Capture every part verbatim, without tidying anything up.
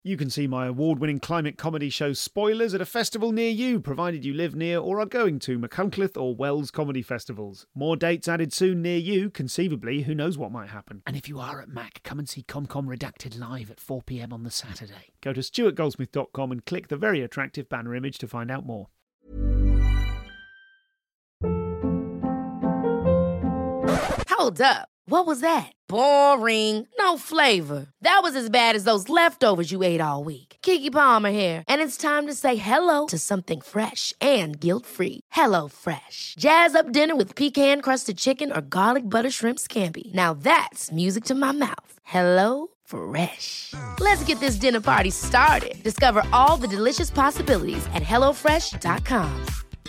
You can see my award-winning climate comedy show Spoilers at a festival near you, provided you live near or are going to Machynlleth or Wells comedy festivals. More dates added soon near you, conceivably, who knows what might happen. And if you are at Mac, come and see ComCom Redacted live at four p m on the Saturday. Go to stuart goldsmith dot com and click the very attractive banner image to find out more. Hold up. What was that? Boring. No flavor. That was as bad as those leftovers you ate all week. Keke Palmer here. And it's time to say hello to something fresh and guilt-free. Hello Fresh. Jazz up dinner with pecan-crusted chicken or garlic butter shrimp scampi. Now that's music to my mouth. Hello Fresh. Let's get this dinner party started. Discover all the delicious possibilities at hello fresh dot com.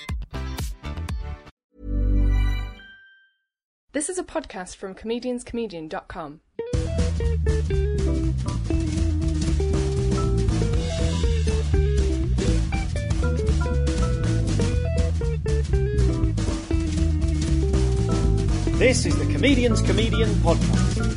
This is a podcast from comedians comedian dot com. This is the Comedians Comedian Podcast.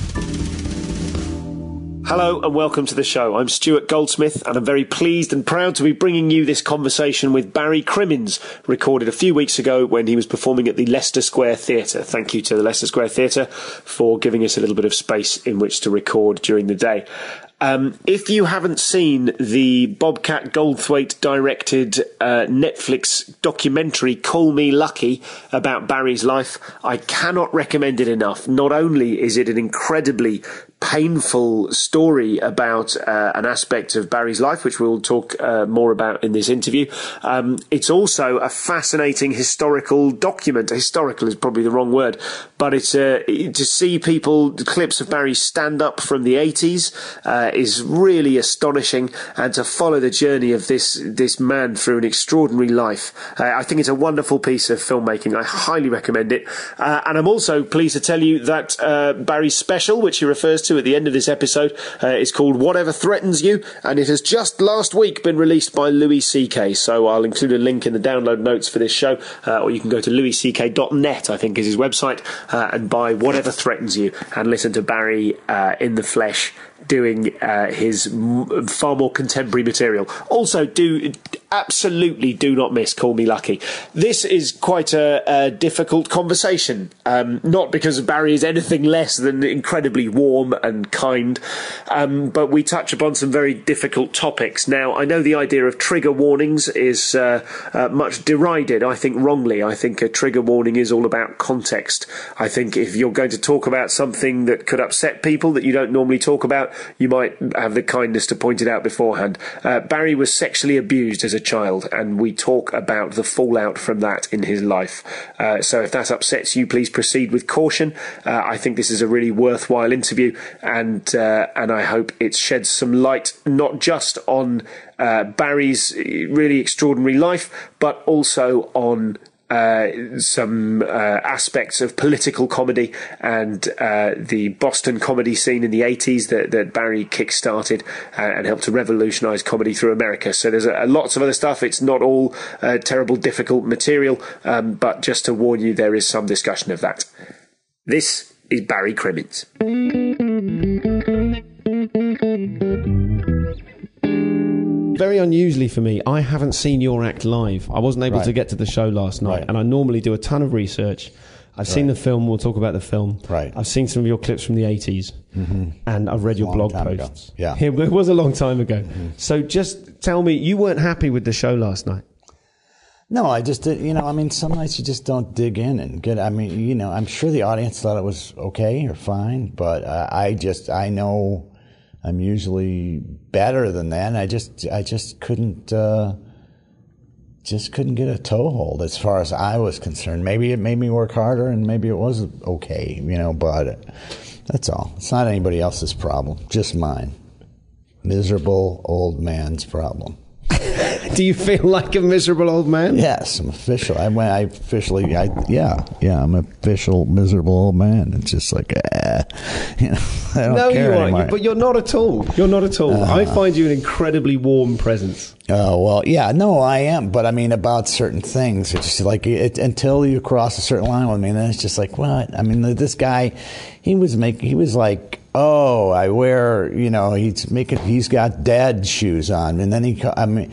Hello and welcome to the show. I'm Stuart Goldsmith and I'm very pleased and proud to be bringing you this conversation with Barry Crimmins, recorded a few weeks ago when he was performing at the Leicester Square Theatre. Thank you to the Leicester Square Theatre for giving us a little bit of space in which to record during the day. Um, if you haven't seen the Bobcat Goldthwait directed uh, Netflix documentary Call Me Lucky about Barry's life, I cannot recommend it enough. Not only is it an incredibly painful story about uh, an aspect of Barry's life, which we'll talk uh, more about in this interview, um, it's also a fascinating historical document. Historical is probably the wrong word, but it's uh, to see people, the clips of Barry stand up from the eighties, uh, is really astonishing, and to follow the journey of this this man through an extraordinary life. Uh, I think it's a wonderful piece of filmmaking. I highly recommend it. Uh, and I'm also pleased to tell you that uh, Barry's special, which he refers to at the end of this episode, uh, is called Whatever Threatens You, and it has just last week been released by Louis C K. So I'll include a link in the download notes for this show, uh, or you can go to louis c k dot net, I think is his website, uh, and buy Whatever Threatens You and listen to Barry uh, in the flesh doing uh, his m- far more contemporary material. Also, do absolutely do not miss Call Me Lucky. This is quite a, a difficult conversation, um, not because Barry is anything less than incredibly warm and kind, um, but we touch upon some very difficult topics. Now, I know the idea of trigger warnings is uh, uh, much derided, I think wrongly. I think a trigger warning is all about context. I think if you're going to talk about something that could upset people that you don't normally talk about, you might have the kindness to point it out beforehand. Uh, Barry was sexually abused as a child, and we talk about the fallout from that in his life. Uh, so if that upsets you, please proceed with caution. Uh, I think this is a really worthwhile interview, and uh, and I hope it sheds some light not just on uh, Barry's really extraordinary life, but also on Uh, some uh, aspects of political comedy and uh, the Boston comedy scene in the eighties that, that Barry kick-started uh, and helped to revolutionise comedy through America. So there's a, a lots of other stuff. It's not all uh, terrible, difficult material, um, but just to warn you, there is some discussion of that. This is Barry Crimmins. Very unusually for me, I haven't seen your act live. I wasn't able Right. to get to the show last night, Right. and I normally do a ton of research. I've seen Right. the film, we'll talk about the film. Right. I've seen some of your clips from the eighties, Mm-hmm. and I've read It your was a long blog time ago. posts. Yeah. It was a long time ago. Mm-hmm. So just tell me, you weren't happy with the show last night? No, I just did, you know, I mean, some nights you just don't dig in and get, I mean, you know, I'm sure the audience thought it was okay or fine, but uh, I just, I know I'm usually better than that. And I just, I just couldn't, uh, just couldn't get a toehold as far as I was concerned. Maybe it made me work harder and maybe it was okay, you know, but that's all. It's not anybody else's problem, just mine. Miserable old man's problem. Do you feel like a miserable old man? Yes, I'm official. I went. I officially. I yeah, yeah. I'm an official miserable old man. It's just like, uh, you know, I don't no, care you are, anymore. you, but you're not at all. You're not at all. Uh, I find you an incredibly warm presence. Oh well, yeah. No, I am. But I mean, about certain things, it's just like it, until you cross a certain line with me, then it's just like, what? I mean, this guy, he was making. He was like oh, I wear, you know, he's making, he's got dad shoes on, and then he, I mean,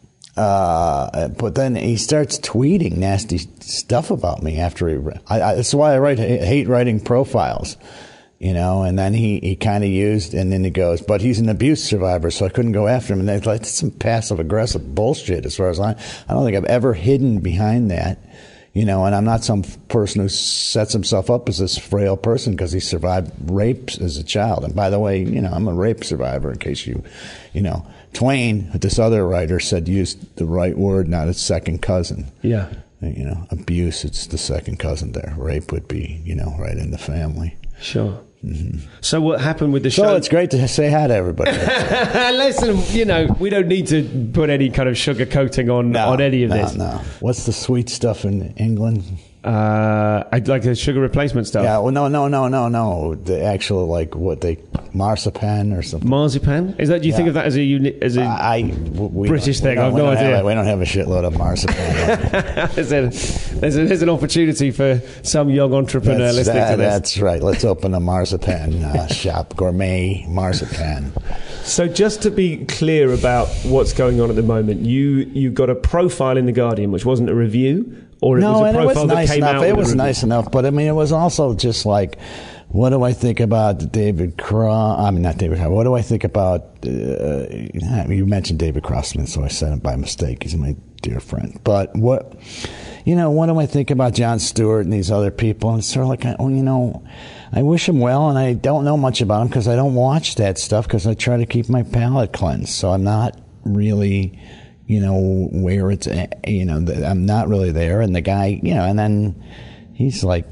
uh, but then he starts tweeting nasty stuff about me after he. I, I, that's why I write hate writing profiles, you know. And then he, he kind of used, and then he goes, but he's an abuse survivor, so I couldn't go after him. And they're like, that's some passive aggressive bullshit. As far as I, I don't think I've ever hidden behind that. You know, and I'm not some person who sets himself up as this frail person because he survived rapes as a child. And by the way, you know, I'm a rape survivor, in case you, you know. Twain, this other writer, said used the right word, not its second cousin. Yeah. You know, abuse, it's the second cousin there. Rape would be, you know, right in the family. Sure. Mm-hmm. So what happened with the so show? So it's great to say hi to everybody. Listen, you know, we don't need to put any kind of sugar coating on, no, on any of no, this. No, What's the sweet stuff in England? Uh, I'd like the sugar replacement stuff. Yeah, well, no, no, no, no, no. The actual, like, what they, marzipan or something. Marzipan? Is that, do you yeah. think of that as a uni, as a I, we British thing? I have no idea. Have, we don't have a shitload of marzipan. there's, a, there's, a, there's an opportunity for some young entrepreneur that's, listening that, to this. That's right. Let's open a marzipan uh, shop, gourmet marzipan. So just to be clear about what's going on at the moment, you, you got a profile in The Guardian, which wasn't a review? Or it no, was a and profile it was that nice came enough. out It was with a nice enough, but I mean, it was also just like, what do I think about David Cross? I mean, not David Cross. What do I think about? Uh, you mentioned David Crossman, so I said it by mistake. He's my dear friend. But what, you know, what do I think about Jon Stewart and these other people? And it's sort of like, well, you know, I wish him well, and I don't know much about him because I don't watch that stuff because I try to keep my palate cleansed. So I'm not really. You know, where it's, you know, I'm not really there. And the guy, you know, and then he's like,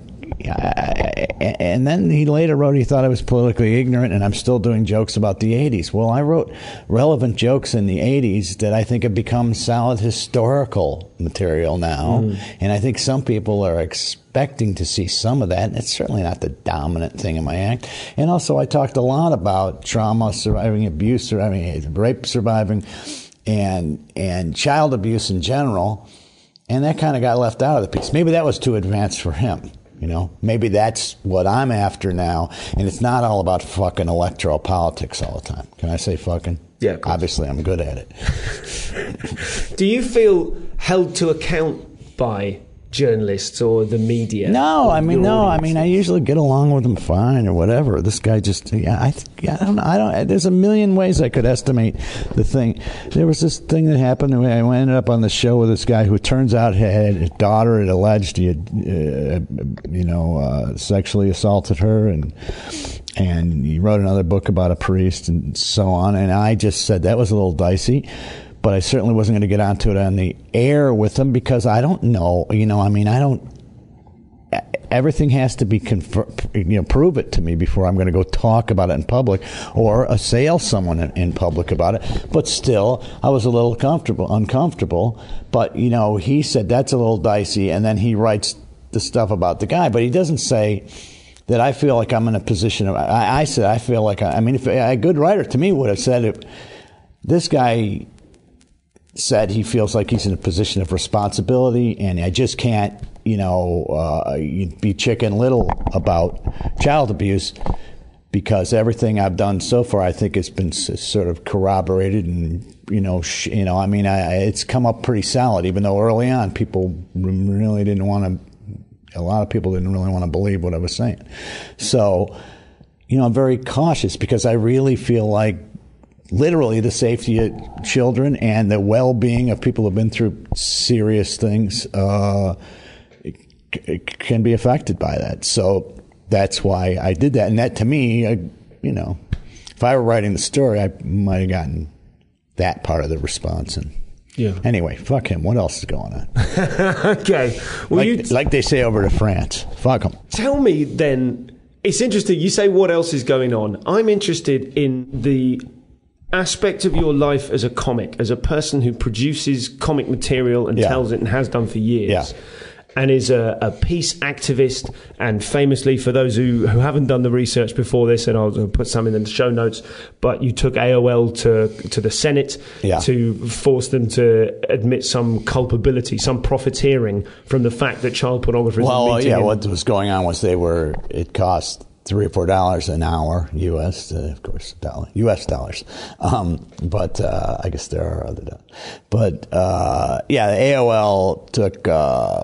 and then he later wrote he thought I was politically ignorant and I'm still doing jokes about the eighties. Well, I wrote relevant jokes in the eighties that I think have become solid historical material now. Mm. And I think some people are expecting to see some of that. And it's certainly not the dominant thing in my act. And also I talked a lot about trauma, surviving abuse, surviving rape, surviving and and child abuse in general, and that kind of got left out of the piece. Maybe that was too advanced for him, you know? Maybe that's what I'm after now, and it's not all about fucking electoral politics all the time. Can I say fucking? Yeah, obviously I'm good at it. Do you feel held to account by journalists or the media? No, I mean, no, I mean, I usually get along with them fine or whatever. This guy just, yeah, I, I don't know, I don't, there's a million ways I could estimate the thing. There was this thing that happened, and I ended up on the show with this guy who turns out had a daughter had alleged he had, uh, you know, uh, sexually assaulted her, and and he wrote another book about a priest and so on, and I just said that was a little dicey. But I certainly wasn't going to get onto it on the air with them because I don't know, you know, I mean, I don't, everything has to be, confirmed, you know, prove it to me before I'm going to go talk about it in public or assail someone in, in public about it. But still, I was a little comfortable, uncomfortable. But, you know, he said that's a little dicey, and then he writes the stuff about the guy, but he doesn't say that I feel like I'm in a position of, I, I said I feel like, I, I mean, if a good writer to me would have said it, this guy said he feels like he's in a position of responsibility, and I just can't, you know, uh, be chicken little about child abuse because everything I've done so far, I think, has been sort of corroborated, and you know, sh- you know, I mean, I, it's come up pretty solid. Even though early on people really didn't want to, a lot of people didn't really want to believe what I was saying. So, you know, I'm very cautious because I really feel like. Literally, the safety of children and the well-being of people who've been through serious things uh, c- can be affected by that. So that's why I did that. And that, to me, I, you know, if I were writing the story, I might have gotten that part of the response. And yeah. Anyway, fuck him. What else is going on? Okay. Well, like, you t- like they say over to France. Fuck them. Tell me then. It's interesting. You say what else is going on. I'm interested in the aspect of your life as a comic, as a person who produces comic material and yeah. tells it and has done for years, yeah. and is a, a peace activist, and famously, for those who, who haven't done the research before this, and I'll put some in the show notes, but you took A O L to to the Senate yeah. to force them to admit some culpability, some profiteering from the fact that child pornography is well, meeting yeah, in. what was going on was they were, it cost three or four dollars an hour, U S, uh, of course, dollar, U S dollars. Um, but uh, I guess there are other dollars. But uh, yeah, the A O L took. Uh,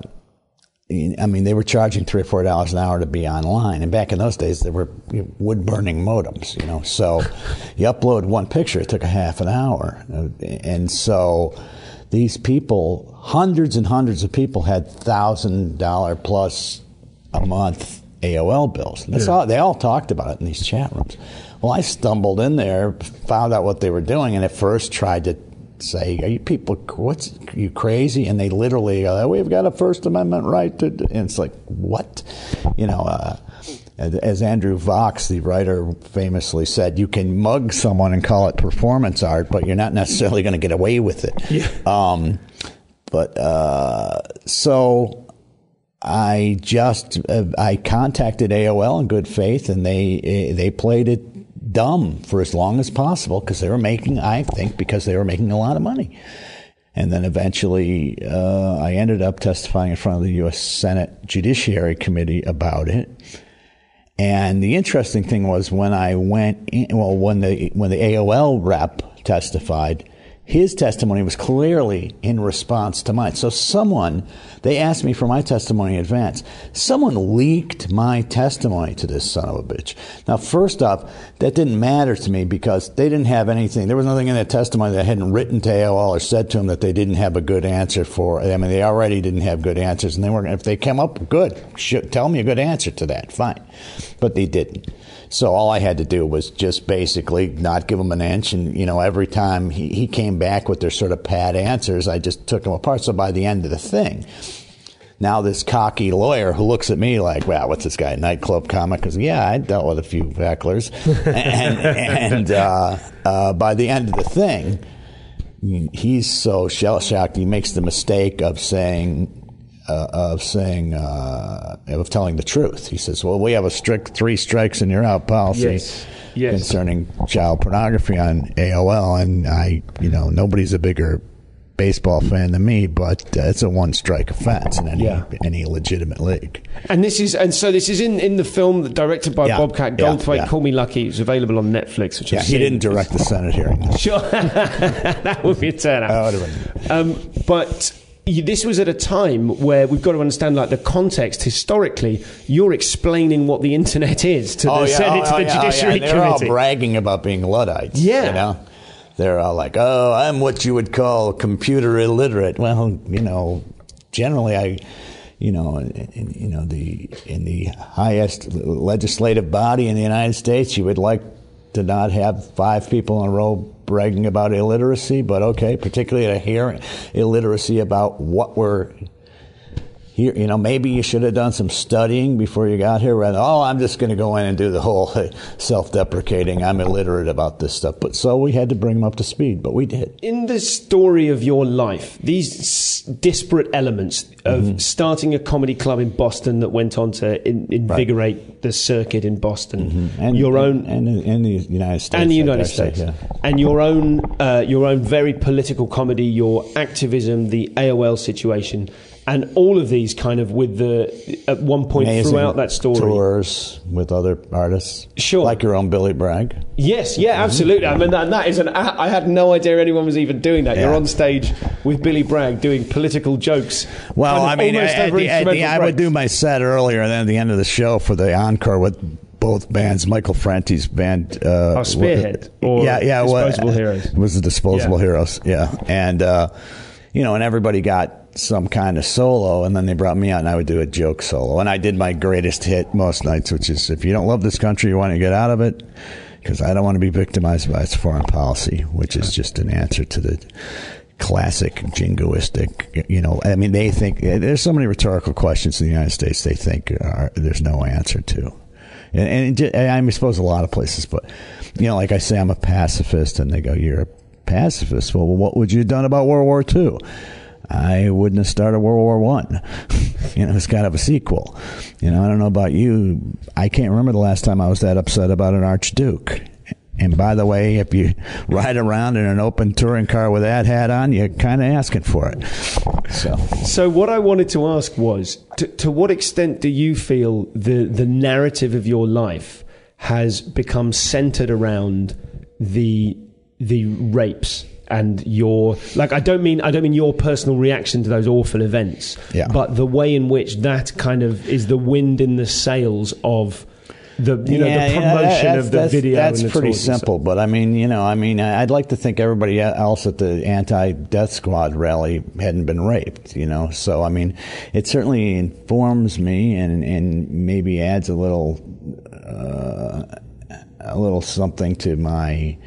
I mean, they were charging three or four dollars an hour to be online, and back in those days, there were wood burning modems. You know, so you upload one picture, it took a half an hour, and so these people, hundreds and hundreds of people, had thousand dollar plus a month A O L bills. That's yeah. all. They all talked about it in these chat rooms. Well, I stumbled in there, found out what they were doing, and at first tried to say, "Are you people? What's are you crazy?" And they literally go, "We've got a First Amendment right to." And it's like, what? You know, uh, as Andrew Vox, the writer, famously said, "You can mug someone and call it performance art, but you're not necessarily going to get away with it." Yeah. Um, but uh, so I just uh, I contacted A O L in good faith, and they they played it dumb for as long as possible because they were making, I think, because they were making a lot of money. And then eventually uh, I ended up testifying in front of the U S Senate Judiciary Committee about it. And the interesting thing was when I went in, well, when the when the A O L rep testified, his testimony was clearly in response to mine. So someone, they asked me for my testimony in advance. Someone leaked my testimony to this son of a bitch. Now, first off, that didn't matter to me because they didn't have anything. There was nothing in that testimony that I hadn't written to A O L or said to them that they didn't have a good answer for. I mean, they already didn't have good answers, and they weren't. If they came up good, should, tell me a good answer to that. Fine, but they didn't. So all I had to do was just basically not give him an inch. And, you know, every time he, he came back with their sort of pat answers, I just took them apart. So by the end of the thing, now this cocky lawyer who looks at me like, wow, what's this guy, a nightclub comic? Because, yeah, I dealt with a few hecklers. and and uh, uh, by the end of the thing, he's so shell-shocked, he makes the mistake of saying... Uh, of saying, uh, of telling the truth. He says, well, we have a strict three strikes and you're out policy yes. Yes. concerning child pornography on A O L. And I, you know, nobody's a bigger baseball fan than me, but uh, it's a one strike offense in any, yeah. any legitimate league. And this is, and so this is in, in the film directed by yeah. Bobcat Goldthwait, yeah. Yeah. Call Me Lucky. It's available on Netflix, which yeah, I've he seen. didn't direct the Senate hearing. Sure. That would be a turnout. Um, but this was at a time where we've got to understand, like, the context historically. You're explaining what the internet is to oh, the yeah, Senate, oh, to the yeah, Judiciary oh, yeah. They're Committee. All bragging about being Luddites. Yeah, you know, they're all like, "Oh, I'm what you would call computer illiterate." Well, you know, generally, I, you know, in, in, you know, the in the highest legislative body in the United States, you would like to not have five people in a row bragging about illiteracy, but okay, particularly at a hearing, illiteracy about what we're here. You know, maybe you should have done some studying before you got here. Rather, oh, I'm just going to go in and do the whole self-deprecating, I'm illiterate about this stuff. But so we had to bring them up to speed, but we did. In the story of your life, these s- disparate elements of mm-hmm. starting a comedy club in Boston that went on to in- invigorate right. the circuit in Boston, mm-hmm. and your and, own, and in the United States, and the United States, say, yeah. and your own, uh, your own very political comedy, your activism, the A O L situation. And all of these kind of with the, at one point Amazing throughout that story. Tours with other artists. Sure. Like your own Billy Bragg. Yes, yeah, absolutely. I mean, that, that is an, I had no idea anyone was even doing that. Yeah. You're on stage with Billy Bragg doing political jokes. Well, kind of I mean, almost at the, at the, I would do my set earlier, and then at the end of the show for the encore with both bands, Michael Franti's band. Uh, oh, Spearhead. Or yeah, yeah, Disposable well, Heroes. It was the Disposable yeah. Heroes, yeah. And, uh, you know, and everybody got some kind of solo, and then they brought me out and I would do a joke solo. And I did my greatest hit most nights, which is, if you don't love this country, you want to get out of it, because I don't want to be victimized by its foreign policy, which is just an answer to the classic jingoistic, you know, I mean, they think, there's so many rhetorical questions in the United States they think are, there's no answer to. And, and, and I suppose a lot of places, but, you know, like I say, I'm a pacifist, and they go, you're a pacifist. Well, what would you have done about World War Two? I wouldn't have started World War One. You know, it's kind of a sequel. You know, I don't know about you. I can't remember the last time I was that upset about an archduke. And by the way, if you ride around in an open touring car with that hat on, you're kind of asking for it. So, so what I wanted to ask was, to, to what extent do you feel the, the narrative of your life has become centered around the the rapes and your, like, I don't mean I don't mean your personal reaction to those awful events, yeah. but the way in which that kind of is the wind in the sails of the you know yeah, the promotion yeah, of the that's, video. That's and the pretty tours and simple, but I mean, you know, I mean, I'd like to think everybody else at the anti-death squad rally hadn't been raped, you know. So I mean, it certainly informs me and and maybe adds a little uh, a little something to my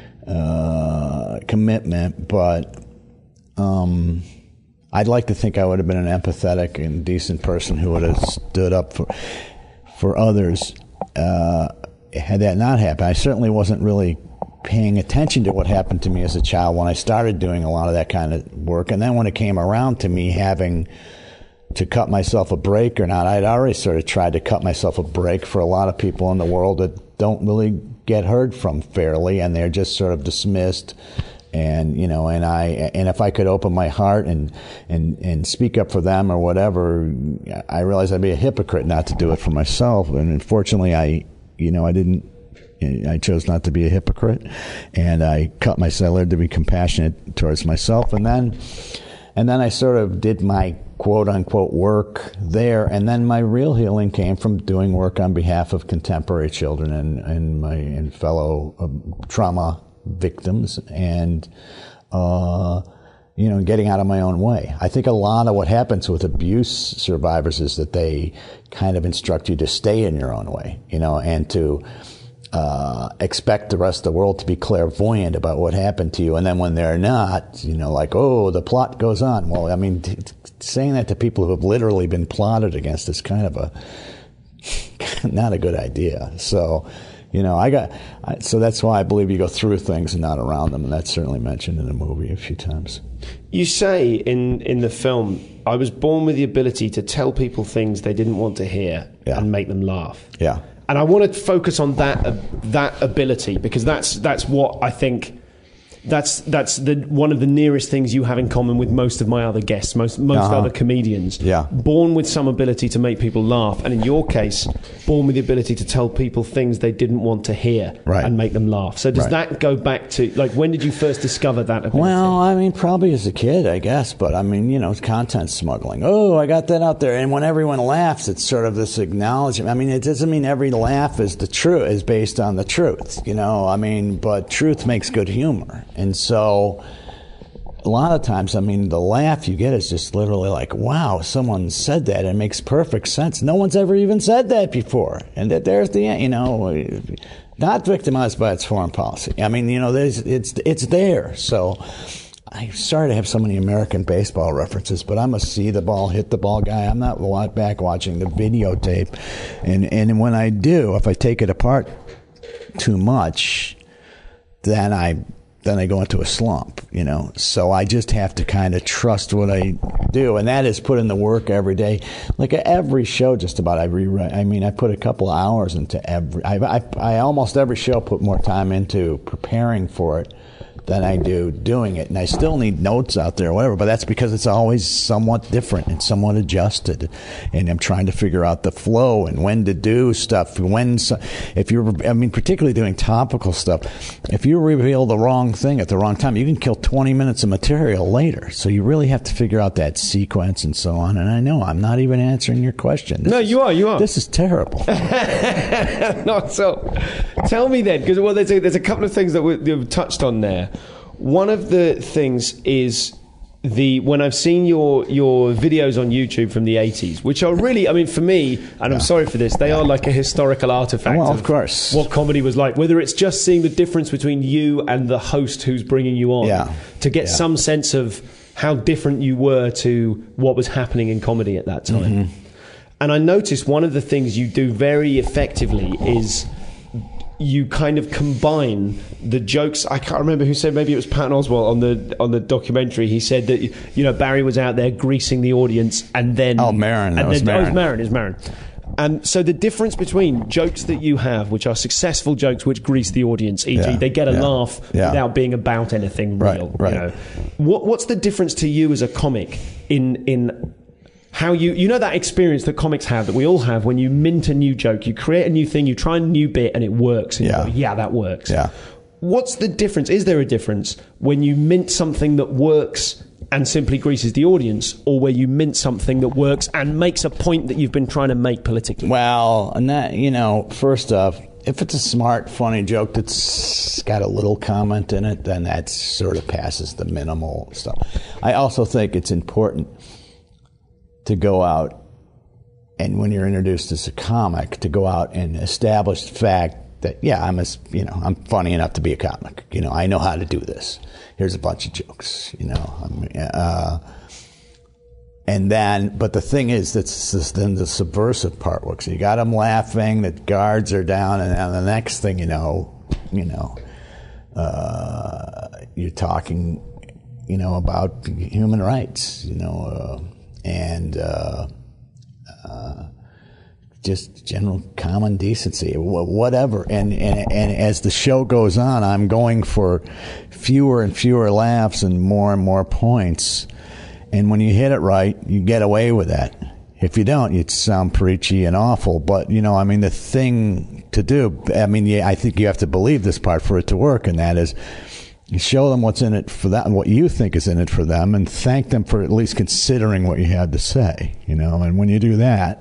uh, commitment, but. Um, I'd like to think I would have been an empathetic and decent person who would have stood up for for others uh, had that not happened. I certainly wasn't really paying attention to what happened to me as a child when I started doing a lot of that kind of work. And then when it came around to me having to cut myself a break or not, I'd already sort of tried to cut myself a break for a lot of people in the world that don't really get heard from fairly, and they're just sort of dismissed. And, you know, and I, and if I could open my heart and, and, and speak up for them or whatever, I realized I'd be a hypocrite not to do it for myself. And unfortunately, I, you know, I didn't, I chose not to be a hypocrite, and I cut myself, I learned to be compassionate towards myself. And then, and then I sort of did my quote unquote work there. And then my real healing came from doing work on behalf of contemporary children and, and my, and fellow um, trauma victims, and uh, you know, getting out of my own way. I think a lot of what happens with abuse survivors is that they kind of instruct you to stay in your own way, you know, and to uh, expect the rest of the world to be clairvoyant about what happened to you. And then when they're not, you know, like, oh, the plot goes on. Well, I mean, t- t- saying that to people who have literally been plotted against is kind of a not a good idea. So. You know, I got, I, so that's why I believe you go through things and not around them, and that's certainly mentioned in the movie a few times. You say in, in the film, I was born with the ability to tell people things they didn't want to hear yeah. and make them laugh. Yeah. And I want to focus on that uh, that ability, because that's that's what I think. That's that's the one of the nearest things you have in common with most of my other guests, most most uh-huh. other comedians. Yeah. Born with some ability to make people laugh, and in your case, born with the ability to tell people things they didn't want to hear right. and make them laugh. So does right. that go back to, like, when did you first discover that ability? Well, I mean, probably as a kid, I guess. But I mean, you know, it's content smuggling. Oh, I got that out there. And when everyone laughs, it's sort of this acknowledgement. I mean, it doesn't mean every laugh is the truth, is based on the truth. You know, I mean, but truth makes good humor, and so. A lot of times, I mean, the laugh you get is just literally like, wow, someone said that. It makes perfect sense. No one's ever even said that before. And that there's the, you know, not victimized by its foreign policy. I mean, you know, there's it's it's there. So I'm sorry to have so many American baseball references, but I'm a see the ball, hit the ball guy. I'm not back watching the videotape. And, and when I do, if I take it apart too much, then I... then I go into a slump, you know. So I just have to kind of trust what I do, and that is put in the work every day. Like every show, just about I rewrite. I mean, I put a couple hours into every. I, I, I almost every show put more time into preparing for it than I do doing it, and I still need notes out there, or whatever. But that's because it's always somewhat different and somewhat adjusted, and I'm trying to figure out the flow and when to do stuff. When, if you're, I mean, particularly doing topical stuff, if you reveal the wrong thing at the wrong time, you can kill twenty minutes of material later. So you really have to figure out that sequence and so on. And I know I'm not even answering your question. This no, is, you are. You are. This is terrible. Not so. Tell me then, because well, there's a, there's a couple of things that we, we've touched on there. One of the things is the when I've seen your your videos on YouTube from the eighties, which are really, I mean, for me, and yeah. I'm sorry for this, they are like a historical artifact. Well, of, of course, what comedy was like. Whether it's just seeing the difference between you and the host who's bringing you on, yeah. to get yeah. some sense of how different you were to what was happening in comedy at that time. Mm-hmm. And I noticed one of the things you do very effectively is you kind of combine the jokes. I can't remember who said, maybe it was Patton Oswalt on the on the documentary. He said that, you know, Barry was out there greasing the audience, and then oh Maron, that and was then, Maron. Oh, it was Maron, it was Maron. And so the difference between jokes that you have, which are successful jokes which grease the audience, for example, Yeah, they get a yeah, laugh yeah. without being about anything Right, real. right. You know? What, what's the difference to you as a comic in in how you you know that experience that comics have, that we all have, when you mint a new joke, you create a new thing, you try a new bit, and it works. And Yeah. you go, yeah, that works. Yeah. What's the difference? Is there a difference when you mint something that works and simply greases the audience, or where you mint something that works and makes a point that you've been trying to make politically? Well, and that, you know, first off, if it's a smart, funny joke that's got a little comment in it, then that sort of passes the minimal stuff. I also think it's important to go out, and when you're introduced as a comic, to go out and establish the fact that, yeah, I'm as you know, I'm funny enough to be a comic. You know, I know how to do this. Here's a bunch of jokes. You know, I'm, uh, and then, but the thing is, that's this, then the subversive part works. You got them laughing, the guards are down, and then the next thing you know, you know, uh, you're talking, you know, about human rights. You know, uh, and. Uh, uh, just general common decency, whatever. And, and and as the show goes on, I'm going for fewer and fewer laughs and more and more points. And when you hit it right, you get away with that. If you don't, you sound preachy and awful. But, you know, I mean, the thing to do, I mean, yeah, I think you have to believe this part for it to work, and that is you show them what's in it for them, what you think is in it for them, and thank them for at least considering what you had to say, you know. And when you do that,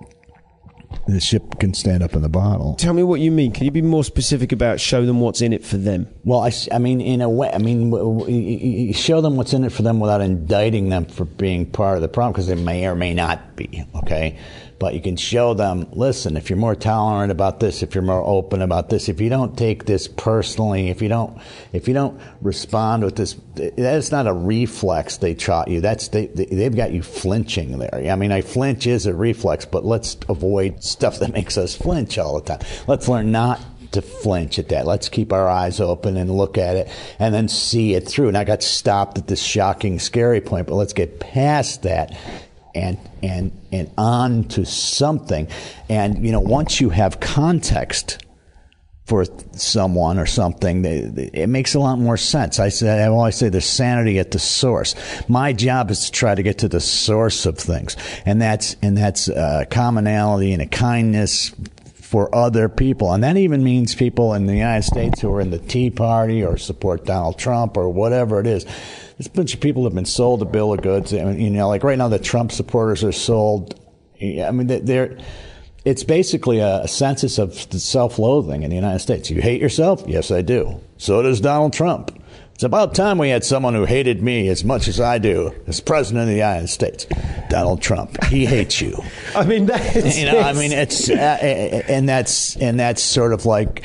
the ship can stand up in the bottle. Tell me what you mean. Can you be more specific about show them what's in it for them? Well, I, I mean, in a way, I mean, w- w- you show them what's in it for them without indicting them for being part of the problem, because they may or may not be, okay? But you can show them, listen, if you're more tolerant about this, if you're more open about this, if you don't take this personally, if you don't, if you don't respond with this, that's not a reflex they taught you. That's they, they they've got you flinching there. I mean, I flinch is a reflex, but let's avoid stuff that makes us flinch all the time. Let's learn not to flinch at that. Let's keep our eyes open and look at it and then see it through. And I got stopped at this shocking, scary point, but let's get past that and and and on to something. And, you know, once you have context for someone or something, it makes a lot more sense. I say, I always say there's sanity at the source. My job is to try to get to the source of things, and that's and that's uh, commonality and a kindness for other people. And that even means people in the United States who are in the Tea Party or support Donald Trump or whatever it is. There's a bunch of people have been sold a bill of goods. I mean, you know, like right now the Trump supporters are sold. I mean, they're, it's basically a census of self-loathing in the United States. You hate yourself? Yes, I do. So does Donald Trump. It's about time we had someone who hated me as much as I do as president of the United States. Donald Trump. He hates you. I mean, that's, you know, I mean, it's, uh, and that's, and that's sort of like,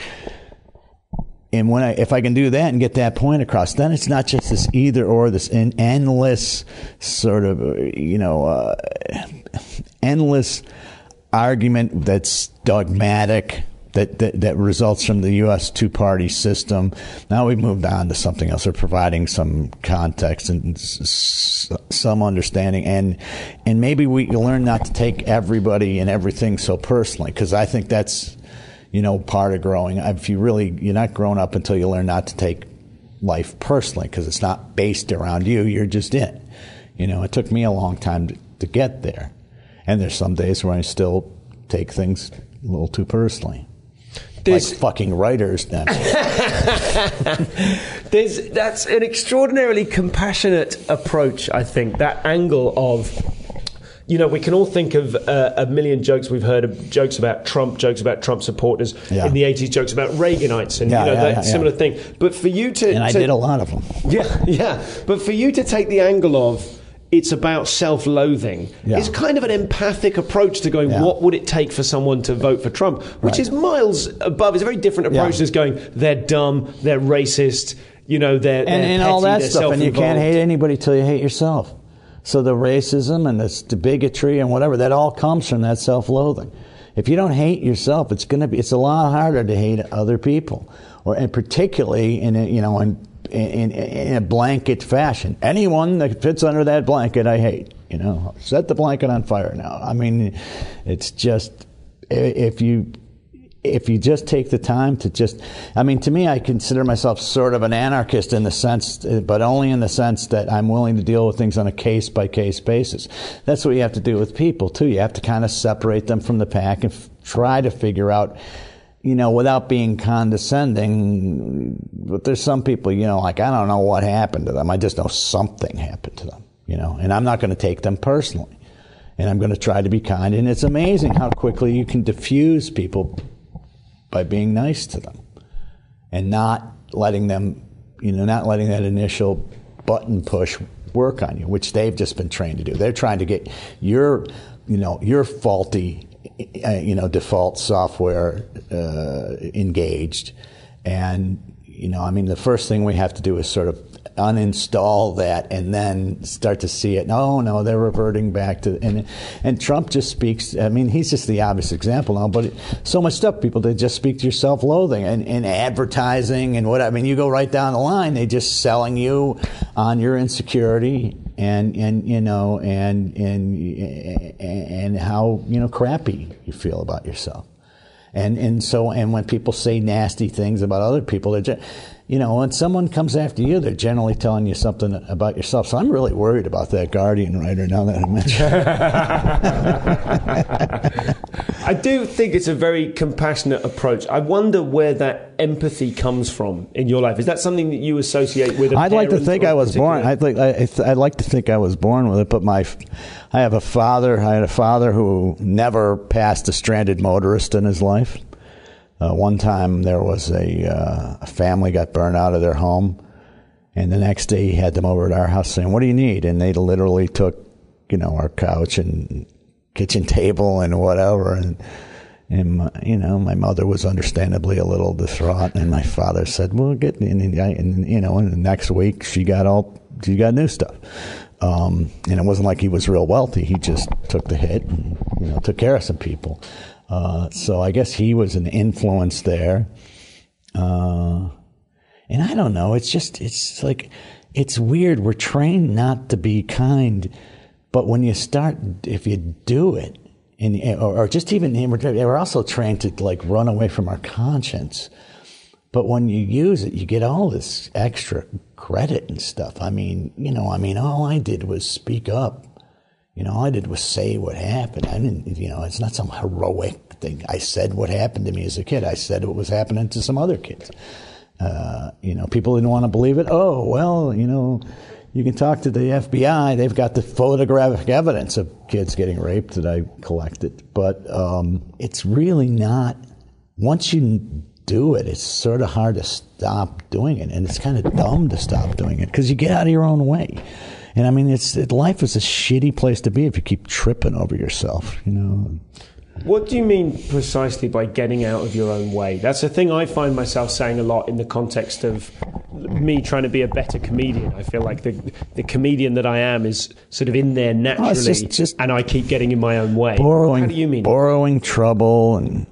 and when I, if I can do that and get that point across, then it's not just this either or, this en- endless sort of, you know, uh, endless argument that's dogmatic, that, that that results from the U S two-party system. Now we've moved on to something else. We're providing some context and s- some understanding, and and maybe we learn not to take everybody and everything so personally, because I think that's, you know, part of growing. If you really, you're not grown up until you learn not to take life personally, because it's not based around you. You're just in. You know, it took me a long time to, to get there, and there's some days where I still take things a little too personally. There's, like fucking writers then. There's, that's an extraordinarily compassionate approach, I think. That angle of, you know, we can all think of uh, a million jokes we've heard of, jokes about Trump, jokes about Trump supporters yeah. in the eighties, jokes about Reaganites, and yeah, you know yeah, that yeah, similar yeah. thing. But for you to, and I to, did a lot of them. Yeah, yeah. But for you to take the angle of, it's about self-loathing. Yeah. It's kind of an empathic approach to going, yeah. what would it take for someone to vote for Trump? Which right. is miles above. It's a very different approach yeah. to going, they're dumb, they're racist, you know, they're, and, they're and petty, all that they're stuff. And you can't hate anybody till you hate yourself. So the racism and the, the bigotry and whatever, that all comes from that self-loathing. If you don't hate yourself, it's going to be, it's a lot harder to hate other people, or and particularly in a, you know, in, in in a blanket fashion. Anyone that fits under that blanket, I hate. You know, set the blanket on fire now. I mean, it's just if you if you just take the time to just, I mean, to me, I consider myself sort of an anarchist in the sense, but only in the sense that I'm willing to deal with things on a case-by-case basis. That's what you have to do with people, too. You have to kind of separate them from the pack and f- try to figure out, you know, without being condescending. But there's some people, you know, like, I don't know what happened to them. I just know something happened to them, you know, and I'm not going to take them personally. And I'm going to try to be kind. And it's amazing how quickly you can diffuse people by being nice to them and not letting them, you know, not letting that initial button push work on you, which they've just been trained to do. They're trying to get your, you know, your faulty, uh, you know, default software uh, engaged. And, you know, I mean, the first thing we have to do is sort of uninstall that and then start to see it. No, no, they're reverting back to, and and Trump just speaks, I mean, he's just the obvious example now, but it, so much stuff, people, they just speak to your self-loathing and, and advertising and what, I mean, you go right down the line, they just selling you on your insecurity and, and you know, and, and, and how, you know, crappy you feel about yourself. And, and so, and when people say nasty things about other people, they're just, you know, when someone comes after you, they're generally telling you something about yourself. So I'm really worried about that Guardian writer now that I mentioned it. I do think it's a very compassionate approach. I wonder where that empathy comes from in your life. Is that something that you associate with a I'd like to think I was particular... born. I'd like, I, I'd like to think I was born with it, but my, I have a father, I had a father who never passed a stranded motorist in his life. Uh, one time there was a, uh, a family got burned out of their home, and the next day he had them over at our house saying, "What do you need?" And they literally took, you know, our couch and kitchen table and whatever. And, and my, you know, my mother was understandably a little distraught, and my father said, "Well, get," and, and you know, and the next week she got all, she got new stuff. Um, and it wasn't like he was real wealthy. He just took the hit and, you know, took care of some people. Uh, so I guess he was an influence there. Uh, and I don't know, it's just, it's like, it's weird. We're trained not to be kind, but when you start, if you do it, and or, or just even, we're also trained to like run away from our conscience. But when you use it, you get all this extra credit and stuff. I mean, you know, I mean, all I did was speak up. You know, all I did was say what happened. I didn't, you know, it's not some heroic thing. I said what happened to me as a kid. I said what was happening to some other kids. Uh, you know, people didn't want to believe it. Oh, well, you know, you can talk to the F B I. They've got the photographic evidence of kids getting raped that I collected. But um, it's really not, once you do it, it's sort of hard to stop doing it. And it's kind of dumb to stop doing it because you get out of your own way. And I mean, it's it, life is a shitty place to be if you keep tripping over yourself, you know. What do you mean precisely by getting out of your own way? That's a thing I find myself saying a lot in the context of me trying to be a better comedian. I feel like the the comedian that I am is sort of in there naturally, oh, just, just and I keep getting in my own way. Borrowing, How do you mean? Borrowing trouble and,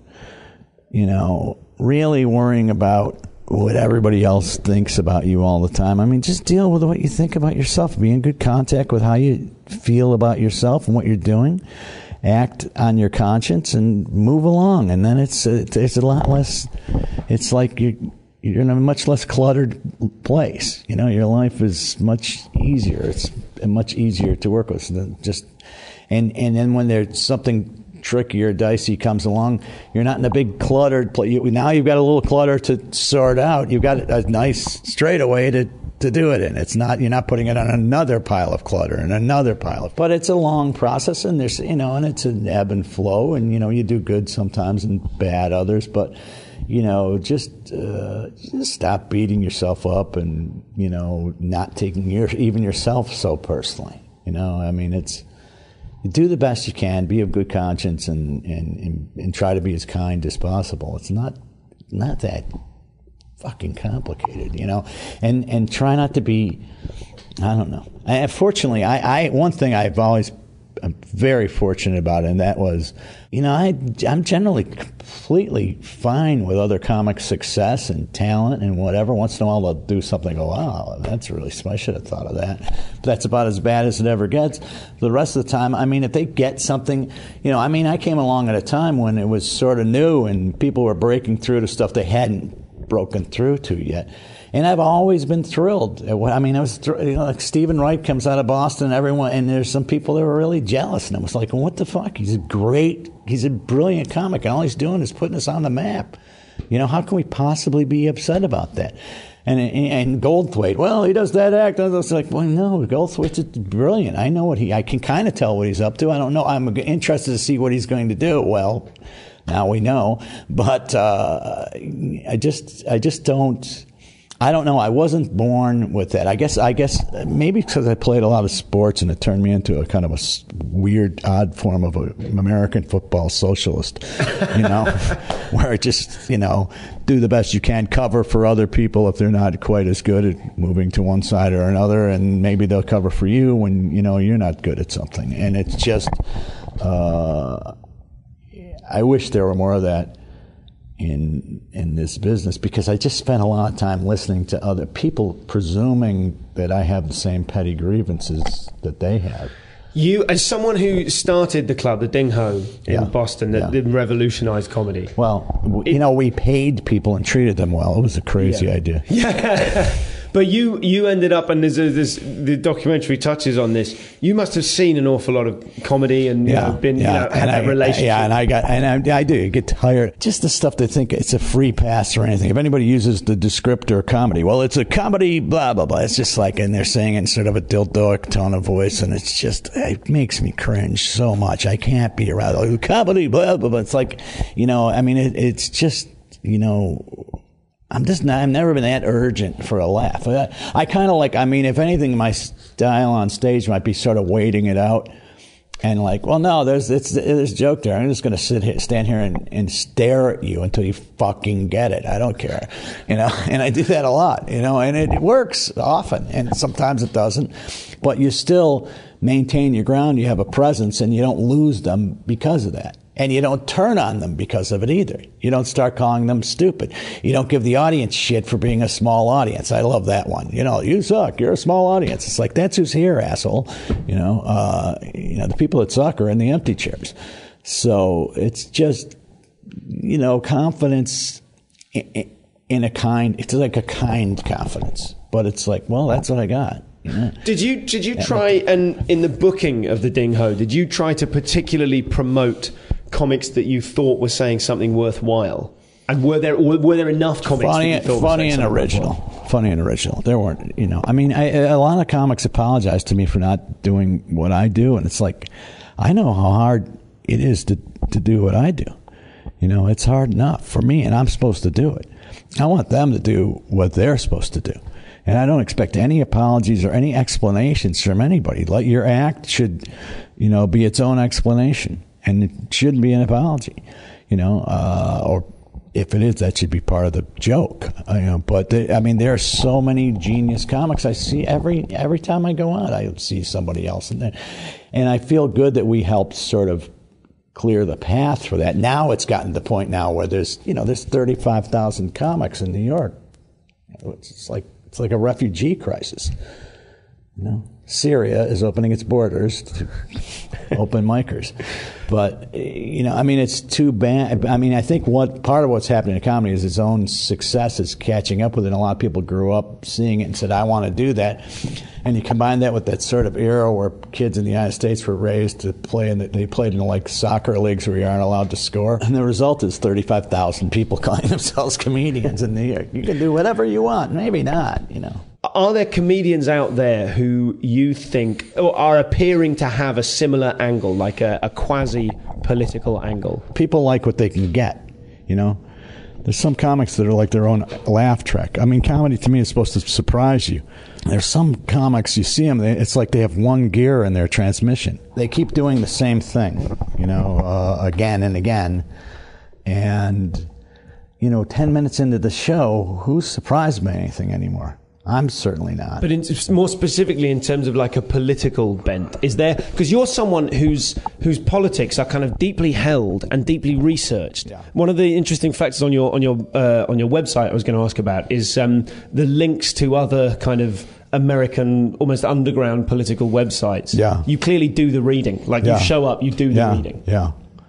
you know, really worrying about what everybody else thinks about you all the time. I mean, just deal with what you think about yourself. Be in good contact with how you feel about yourself and what you're doing. Act on your conscience and move along. And then it's it's a lot less, it's like you're, you're in a much less cluttered place. You know, your life is much easier. It's much easier to work with. So just, and, and then when there's something tricky or dicey comes along, you're not in a big cluttered place. You, now you've got a little clutter to sort out. You've got a nice straightaway to to do it in. It's not, you're not putting it on another pile of clutter and another pile of, but it's a long process, and there's, you know, and it's an ebb and flow, and, you know, you do good sometimes and bad others, but, you know, just, uh, just stop beating yourself up and, you know, not taking your, even yourself so personally. You know, I mean, it's, do the best you can, be of good conscience, and, and, and, and try to be as kind as possible. It's not, not that fucking complicated, you know, and, and try not to be, I don't know. I, fortunately, I, I, one thing I've always I'm very fortunate about it, and that was, you know, I, I'm generally completely fine with other comics' success and talent and whatever. Once in a while they'll do something and go, wow, that's really smart. I should have thought of that. But that's about as bad as it ever gets. The rest of the time, I mean, if they get something, you know, I mean, I came along at a time when it was sort of new and people were breaking through to stuff they hadn't broken through to yet. And I've always been thrilled. I mean, I was, you know, like Stephen Wright comes out of Boston, everyone, and there's some people that were really jealous. And I was like, well, what the fuck? He's a great, he's a brilliant comic. And all he's doing is putting us on the map. You know, how can we possibly be upset about that? And and Goldthwait, well, he does that act. I was like, well, no, Goldthwait's brilliant. I know what he, I can kind of tell what he's up to. I don't know. I'm interested to see what he's going to do. Well, now we know. But uh, I just, I just don't. I don't know. I wasn't born with that. I guess. I guess maybe because I played a lot of sports and it turned me into a kind of a weird, odd form of an American football socialist. You know, where it just, you know, do the best you can, cover for other people if they're not quite as good at moving to one side or another, and maybe they'll cover for you when, you know, you're not good at something. And it's just, uh, I wish there were more of that in in this business, because I just spent a lot of time listening to other people presuming that I have the same petty grievances that they have. You, as someone who started the club, the Ding Ho in Yeah. Boston, that Yeah. revolutionized comedy. Well, w- you know, we paid people and treated them well. It was a crazy Yeah. idea. Yeah. But you, you ended up, and there's, a, there's the documentary touches on this. You must have seen an awful lot of comedy and you Yeah, know, been yeah, you know, had and that I, relationship. yeah, and I got, and I, I do get tired. Just the stuff they think it's a free pass or anything. If anybody uses the descriptor comedy, well, it's a comedy, blah blah blah. It's just like, and they're saying it in sort of a dildoic tone of voice, and it's just, it makes me cringe so much. I can't be around like, comedy, blah blah blah. It's like, you know, I mean, it, it's just, you know. I'm just not, I've never been that urgent for a laugh. I, I kind of like, I mean, if anything, my style on stage might be sort of waiting it out and like, well, no, there's, it's, there's a joke there. I'm just going to sit here, stand here and, and stare at you until you fucking get it. I don't care. You know, and I do that a lot, you know, and it, it works often and sometimes it doesn't, but you still maintain your ground. You have a presence and you don't lose them because of that. And you don't turn on them because of it either. You don't start calling them stupid. You don't give the audience shit for being a small audience. I love that one. You know, you suck. You're a small audience. It's like, that's who's here, asshole. You know, uh, you know, the people that suck are in the empty chairs. So it's just, you know, confidence in, in a kind, it's like a kind confidence. But it's like, well, that's what I got. Yeah. Did you did you try, and in the booking of the Ding Ho, did you try to particularly promote comics that you thought were saying something worthwhile? And were there were there enough comics funny, that you thought funny were saying and something original, worthwhile? funny and original. There weren't, you know. I mean, I, a lot of comics apologize to me for not doing what I do, and it's like, I know how hard it is to to do what I do. You know, it's hard enough for me, and I'm supposed to do it. I want them to do what they're supposed to do. And I don't expect any apologies or any explanations from anybody. Like, your act should, you know, be its own explanation, and it shouldn't be an apology, you know. Uh, or if it is, that should be part of the joke. You know, but they, I mean, there are so many genius comics I see every every time I go out. I see somebody else in there, and I feel good that we helped sort of clear the path for that. Now it's gotten to the point now where there's, you know, there's thirty-five thousand comics in New York. It's like. It's like a refugee crisis. You know, Syria is opening its borders to open micers. But, you know, I mean, it's too bad. I mean, I think what part of what's happening in comedy is its own success is catching up with it. And a lot of people grew up seeing it and said, I want to do that. And you combine that with that sort of era where kids in the United States were raised to play, and they played in like soccer leagues where you aren't allowed to score. And the result is thirty-five thousand people calling themselves comedians in New York. You can do whatever you want. Maybe not, you know. Are there comedians out there who you think or are appearing to have a similar angle, like a, a quasi-political angle? People like what they can get, you know. There's some comics that are like their own laugh track. I mean, comedy to me is supposed to surprise you. There's some comics, you see them, they, it's like they have one gear in their transmission. They keep doing the same thing, you know, uh, again and again. And, you know, ten minutes into the show, who's surprised by anything anymore? I'm certainly not. But in, more specifically, in terms of like a political bent, is there? Because you're someone whose whose politics are kind of deeply held and deeply researched. Yeah. One of the interesting factors on your on your uh, on your website I was going to ask about is um, the links to other kind of American, almost underground political websites. Yeah. You clearly do the reading. Like Yeah. you show up, you do the yeah, reading. Yeah.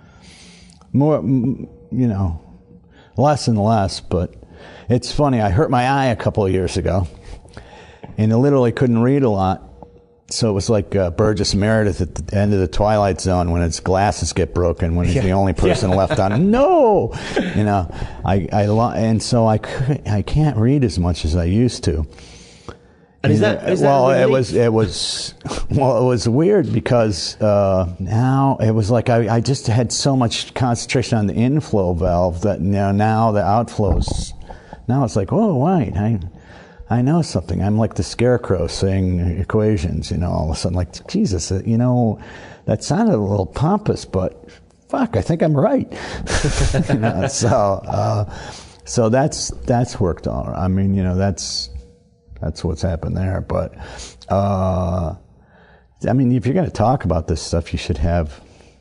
More, m- you know, less and less. But it's funny. I hurt my eye a couple of years ago. And I literally couldn't read a lot. So it was like uh, Burgess Meredith at the end of the Twilight Zone when his glasses get broken, when he's Yeah. the only person Yeah. left on. No! You know, I, I lo- and so I, could, I can't read as much as I used to. And is You that, know, is that well, a it relief? was, it was, well, it was weird because uh, now it was like I, I just had so much concentration on the inflow valve that you know, now the outflows, now it's like, oh, wait, I, I know something. I'm like the scarecrow saying equations, you know, all of a sudden, like, Jesus, you know, that sounded a little pompous, but fuck, I think I'm right. You know, so, uh, so that's, that's worked all right. I mean, you know, that's, that's what's happened there. But, uh, I mean, if you're going to talk about this stuff, you should have,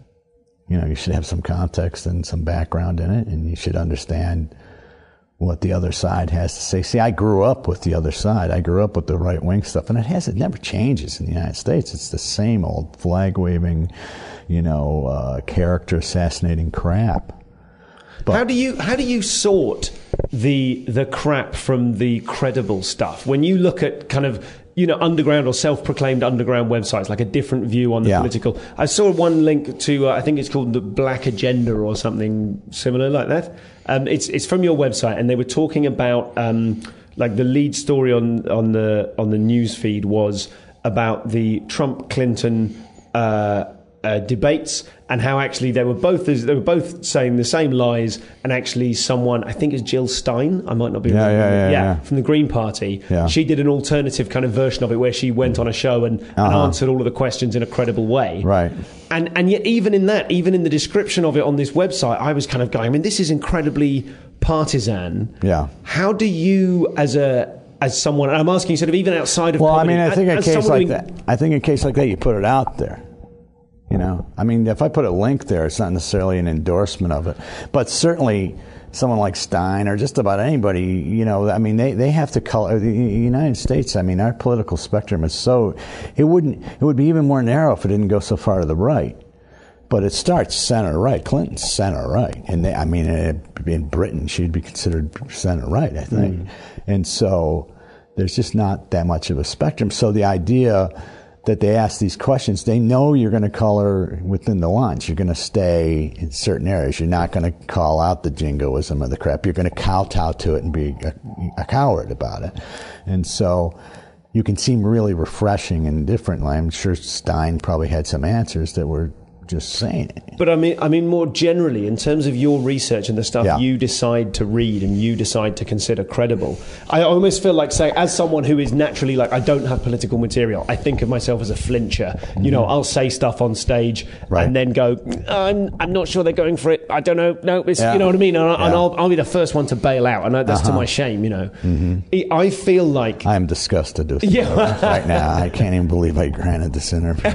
you know, you should have some context and some background in it, and you should understand what the other side has to say. See, I grew up with the other side. I grew up with the right-wing stuff, and it has, it never changes in the United States. It's the same old flag-waving, you know, uh, character assassinating crap. But how do you how do you sort the the crap from the credible stuff when you look at kind of, you know, underground or self-proclaimed underground websites, like a different view on the Yeah. political? I saw one link to uh, I think it's called the Black Agenda or something similar like that. Um, it's it's from your website, and they were talking about um, like the lead story on on the on the news feed was about the Trump Clinton Uh, Uh, debates, and how actually they were both they were both saying the same lies, and actually someone, I think it's Jill Stein, I might not be Yeah, wrong, yeah, yeah, yeah. from the Green Party. Yeah. She did an alternative kind of version of it where she went on a show and, and Uh-huh. answered all of the questions in a credible way. Right. And and yet even in that, even in the description of it on this website, I was kind of going, I mean, this is incredibly partisan. Yeah. How do you, as a as someone, and I'm asking sort of even outside of Well, I comedy, mean, I think in a as case someone like who- that, I think in a case like that, you put it out there. You know, I mean, if I put a link there, it's not necessarily an endorsement of it, but certainly someone like Stein or just about anybody, you know, I mean, they, they have to color the United States. I mean, our political spectrum is so, it wouldn't, it would be even more narrow if it didn't go so far to the right. But it starts center right. Clinton's center right. And they, I mean, in Britain, she'd be considered center right, I think. Mm. And so there's just not that much of a spectrum. So the idea that they ask these questions, they know you're going to color within the lines. You're going to stay in certain areas. You're not going to call out the jingoism or the crap. You're going to kowtow to it and be a, a coward about it. And so you can seem really refreshing and different. I'm sure Stein probably had some answers that were just saying it. But I mean, I mean, more generally, in terms of your research and the stuff Yeah. you decide to read and you decide to consider credible, I almost feel like, say, as someone who is naturally like, I don't have political material, I think of myself as a flincher. Mm-hmm. You know, I'll say stuff on stage right. and then go, I'm, I'm not sure they're going for it. I don't know. No, it's, yeah. you know what I mean? And, I, yeah. and I'll, I'll be the first one to bail out. And that's uh-huh. to my shame, you know. Mm-hmm. I feel like... I'm disgusted with yeah. right now. I can't even believe I granted this interview.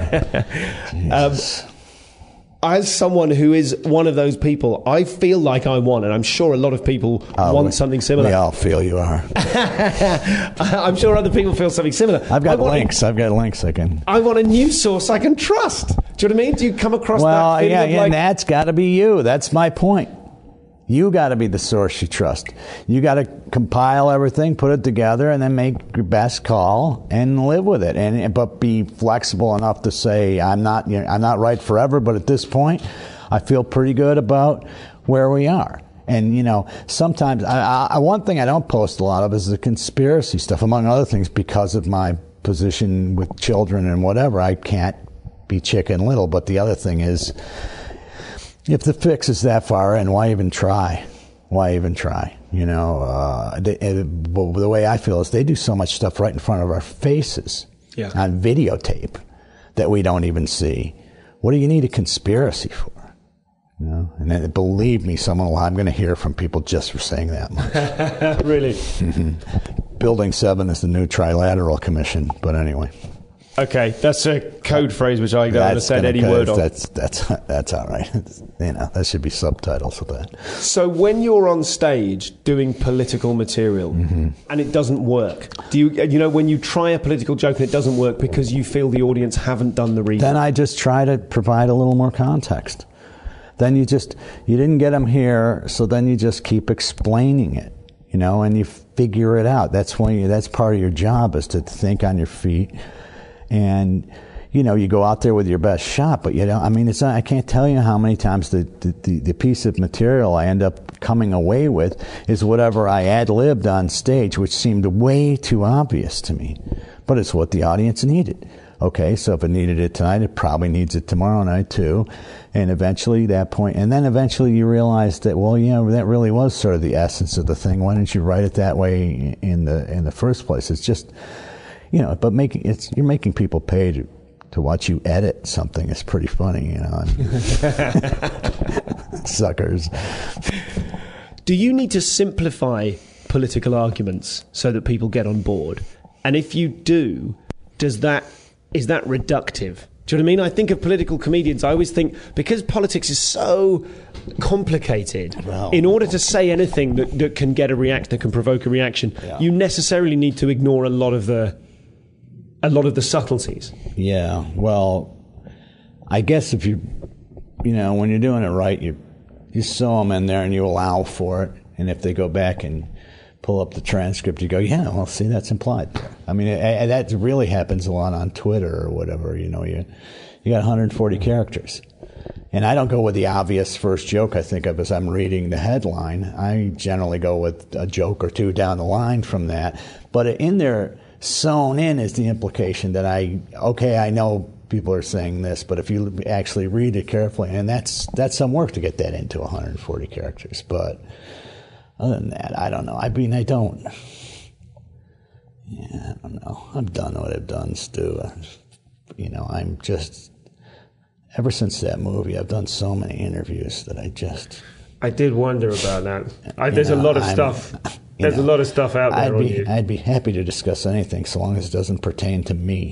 Jesus. Um, As someone who is one of those people, I feel like I want, and I'm sure a lot of people oh, want we, something similar. We all feel you are. I'm sure other people feel something similar. I've got want, links. I've got links I can. I want a news source I can trust. Do you know what I mean? Do you come across well, that feeling yeah, of yeah, like... and that's got to be you. That's my point. You got to be the source you trust. You got to compile everything, put it together, and then make your best call and live with it. And but be flexible enough to say, I'm not, you know, I'm not right forever, but at this point, I feel pretty good about where we are. And, you know, sometimes, I, I, one thing I don't post a lot of is the conspiracy stuff, among other things, because of my position with children and whatever. I can't be Chicken Little. But the other thing is, if the fix is that far in, why even try? Why even try? You know, uh, they, uh, the way I feel is they do so much stuff right in front of our faces yeah. on videotape that we don't even see. What do you need a conspiracy for? You know? And then, believe me, someone will, I'm going to hear from people just for saying that much. Really? Mm-hmm. Building seven is the new Trilateral Commission. But anyway. Okay, that's a code phrase which I don't That's understand gonna- any word of. That's that's that's all right. You know, that should be subtitles of that. So when you're on stage doing political material Mm-hmm. and it doesn't work, do you you know when you try a political joke and it doesn't work because you feel the audience haven't done the reading? Then I just try to provide a little more context. Then you just you didn't get them here, so then you just keep explaining it, you know, and you figure it out. That's when you, that's part of your job, is to think on your feet. And, you know, you go out there with your best shot, but, you know, I mean, it's not, I can't tell you how many times the, the, the piece of material I end up coming away with is whatever I ad-libbed on stage, which seemed way too obvious to me. But it's what the audience needed. Okay, so if it needed it tonight, it probably needs it tomorrow night too. And eventually that point, and then eventually you realize that, well, yeah, that really was sort of the essence of the thing. Why didn't you write it that way in the in the first place? It's just, you know, but making it's you're making people pay to to watch you edit something is pretty funny, you know. Suckers. Do you need to simplify political arguments so that people get on board? And if you do, does that is that reductive? Do you know what I mean? I think of political comedians, I always think, because politics is so complicated, Well, in order to say anything that, that can get a react, that can provoke a reaction, Yeah. you necessarily need to ignore a lot of the a lot of the subtleties. Yeah, well, I guess if you, you know, when you're doing it right, you you sew them in there and you allow for it. And if they go back and pull up the transcript, you go, yeah, well, see, that's implied there. I mean, it, it, that really happens a lot on Twitter or whatever. You know, you you got one hundred forty characters. And I don't go with the obvious first joke I think of as I'm reading the headline. I generally go with a joke or two down the line from that. But in there, sewn in is the implication that I, okay, I know people are saying this, but if you actually read it carefully, and that's that's some work to get that into one hundred forty characters. But other than that, I don't know. I mean, I don't. Yeah, I don't know. I've done what I've done, Stu. I, you know, I'm just. Ever since that movie, I've done so many interviews that I just. I did wonder about that. I, there's know, a lot of I'm- stuff. you There's know, a lot of stuff out there I'd on be, you. I'd be happy to discuss anything so long as it doesn't pertain to me.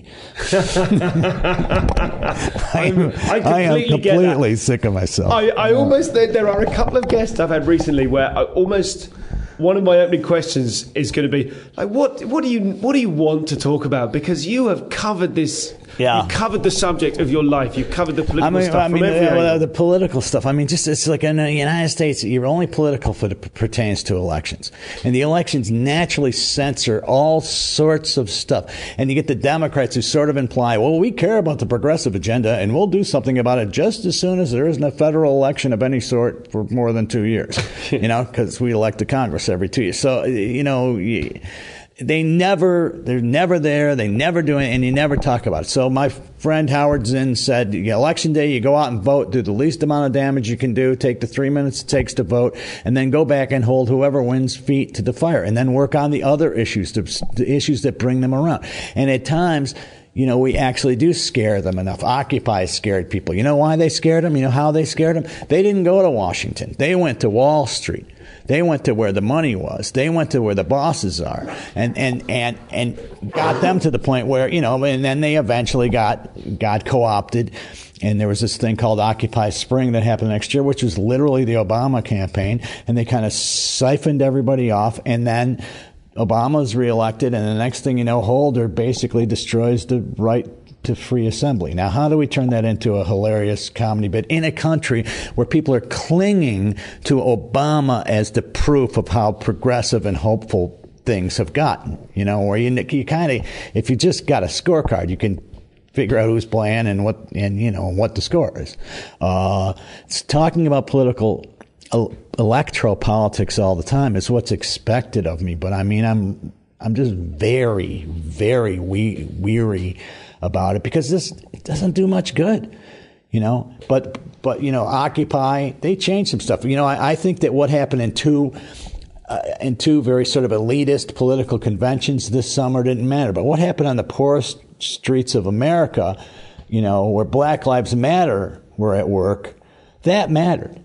I'm- I I am completely get that. completely sick of myself. I, I almost there, there are a couple of guests I've had recently where I almost one of my opening questions is going to be like, what what do you what do you want to talk about? Because you have covered this. Yeah. You've covered the subject of your life. You've covered the political I mean, stuff I mean, from every uh, angle. the political stuff. I mean, just it's like in the United States, you're only political if it pertains to elections, and the elections naturally censor all sorts of stuff. And you get the Democrats who sort of imply, "Well, we care about the progressive agenda, and we'll do something about it just as soon as there isn't a federal election of any sort for more than two years." You know, because we elect a Congress every two years. So you know. You, They never, they're never there. They never do it, and you never talk about it. So my friend Howard Zinn said, election day, you go out and vote, do the least amount of damage you can do, take the three minutes it takes to vote, and then go back and hold whoever wins feet to the fire, and then work on the other issues, the, the issues that bring them around. And at times, you know, we actually do scare them enough. Occupy scared people. You know why they scared them? You know how they scared them? They didn't go to Washington. They went to Wall Street. They went to where the money was. They went to where the bosses are, and and and and got them to the point where, you know. And then they eventually got got co-opted, and there was this thing called Occupy Spring that happened next year, which was literally the Obama campaign, and they kind of siphoned everybody off, and then Obama's reelected, and the next thing you know, Holder basically destroys the right to free assembly. Now, how do we turn that into a hilarious comedy bit in a country where people are clinging to Obama as the proof of how progressive and hopeful things have gotten? You know, where you, you kind of, if you just got a scorecard, you can figure out who's playing and what, and you know, what the score is. Uh, it's talking about political el- electro-politics all the time is what's expected of me. But I mean, I'm, I'm just very, very we- weary about it, because this it doesn't do much good, you know. But but you know, Occupy, they changed some stuff. You know, I, I think that what happened in two uh, in two very sort of elitist political conventions this summer didn't matter. But what happened on the poorest streets of America, you know, where Black Lives Matter were at work, that mattered.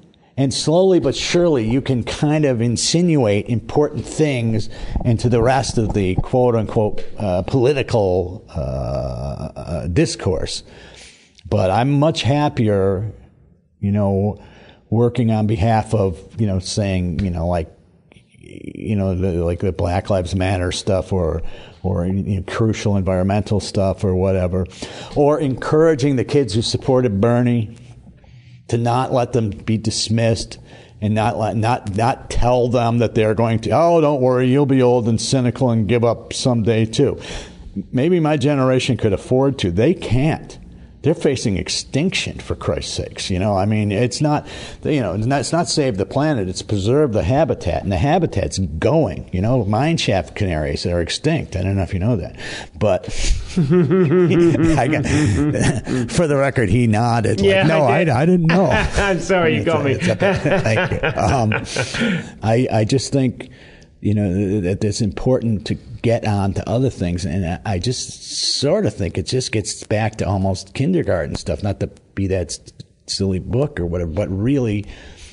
and slowly but surely you can kind of insinuate important things into the rest of the quote unquote uh, political uh, uh, discourse. But I'm much happier, you know, working on behalf of, you know, saying, you know, like, you know, the, like the Black Lives Matter stuff, or, or you know, crucial environmental stuff, or whatever, or encouraging the kids who supported Bernie to not let them be dismissed, and not let, not not tell them that they're going to, oh, don't worry, you'll be old and cynical and give up someday too. Maybe my generation could afford to. They can't. They're facing extinction, for Christ's sakes. You know, I mean, it's not, you know, it's not, it's not save the planet, it's preserve the habitat. And the habitat's going, you know, mine shaft canaries are extinct. I don't know if you know that. But I got, for the record, he nodded. Like, yeah, no, I, did. I, I didn't know. I'm sorry, you got me. It's a, thank you. Um, I, I just think, you know, that it's important to get on to other things. And I just sort of think it just gets back to almost kindergarten stuff, not to be that silly book or whatever, but really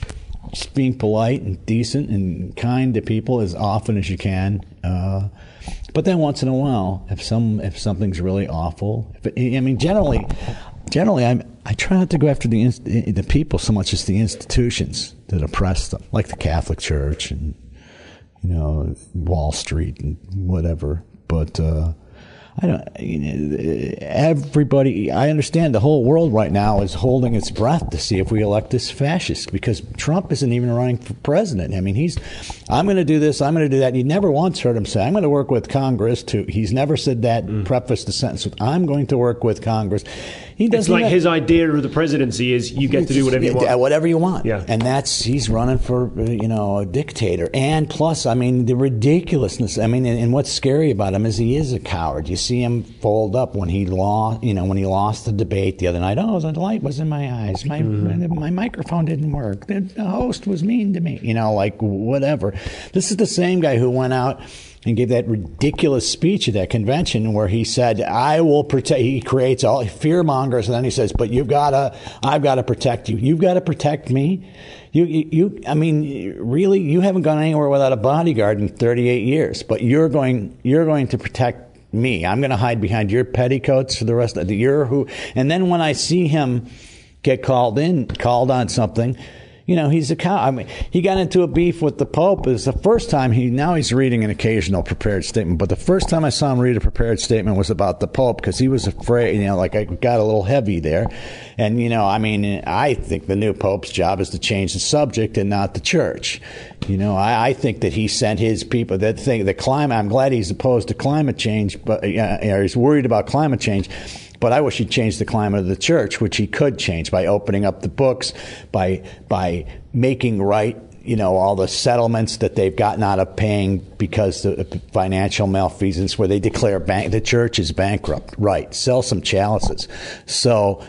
just being polite and decent and kind to people as often as you can. Uh, but then once in a while, if some if something's really awful, if it, I mean, generally, generally, I'm, I try not to go after the the people so much as the institutions that oppress them, like the Catholic Church and, you know, Wall Street and whatever. But uh, I don't. You know, everybody. I understand the whole world right now is holding its breath to see if we elect this fascist, because Trump isn't even running for president. I mean, he's. I'm going to do this. I'm going to do that. He never once heard him say, "I'm going to work with Congress." To he's never said that. Mm. Prefaced the sentence with, "I'm going to work with Congress." He doesn't. It's like have, his idea of the presidency is you get to do whatever you want. Whatever you want. Yeah. And that's, he's running for, you know, a dictator. And plus, I mean, the ridiculousness. I mean, and, and what's scary about him is he is a coward. You see him fold up when he lost, you know, when he lost the debate the other night. Oh, the light was in my eyes. My mm. my microphone didn't work. The, the host was mean to me. You know, like whatever. This is the same guy who went out and gave that ridiculous speech at that convention where he said, I will protect, he creates all fear mongers, and then he says, but you've got to, I've got to protect you. You've got to protect me. You, you, you, I mean, really, you haven't gone anywhere without a bodyguard in thirty-eight years, but you're going, you're going to protect me. I'm going to hide behind your petticoats for the rest of the year. Who, and then when I see him get called in, called on something, you know, he's a cow. I mean, he got into a beef with the Pope. It was the first time he, now he's reading an occasional prepared statement, but the first time I saw him read a prepared statement was about the Pope, because he was afraid, you know, like I got a little heavy there. And, you know, I mean, I think the new Pope's job is to change the subject and not the church. You know, I, I think that he sent his people that think the climate, I'm glad he's opposed to climate change, but uh, or he's worried about climate change. But I wish he'd change the climate of the church, which he could change by opening up the books, by by making right, you know, all the settlements that they've gotten out of paying because of financial malfeasance, where they declare bank the church is bankrupt. Right, sell some chalices. So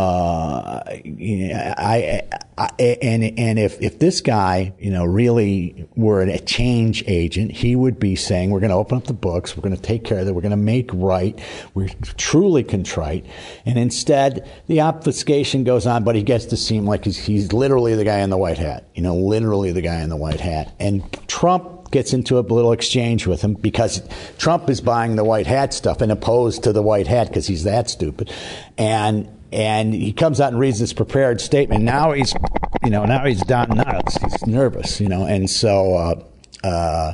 uh, I, I and and if if this guy, you know, really were a change agent, he would be saying, we're going to open up the books, we're going to take care of it, we're going to make right, we're truly contrite. And instead, the obfuscation goes on, but he gets to seem like he's, he's literally the guy in the white hat, you know, literally the guy in the white hat. And Trump gets into a little exchange with him because Trump is buying the white hat stuff and opposed to the white hat because he's that stupid. And And he comes out and reads this prepared statement. Now he's, you know, now he's down nuts. He's nervous, you know, and so, uh, uh,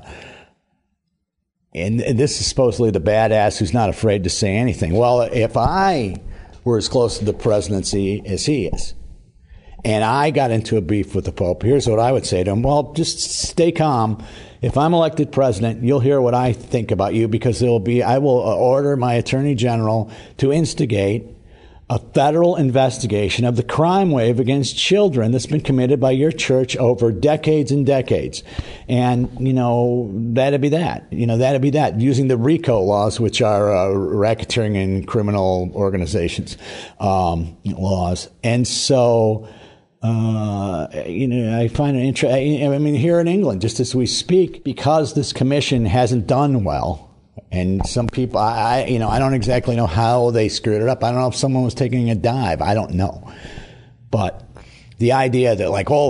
and, and this is supposedly the badass who's not afraid to say anything. Well, if I were as close to the presidency as he is, and I got into a beef with the Pope, here's what I would say to him. Well, just stay calm. If I'm elected president, you'll hear what I think about you, because there will be, I will order my attorney general to instigate a federal investigation of the crime wave against children that's been committed by your church over decades and decades. And, you know, that'd be that. You know, that'd be that. Using the RICO laws, which are uh, racketeering and criminal organizations um, laws. And so, uh, you know, I find it interesting. I mean, here in England, just as we speak, because this commission hasn't done well, and some people, I, you know, I don't exactly know how they screwed it up. I don't know if someone was taking a dive. I don't know. But the idea that, like, oh,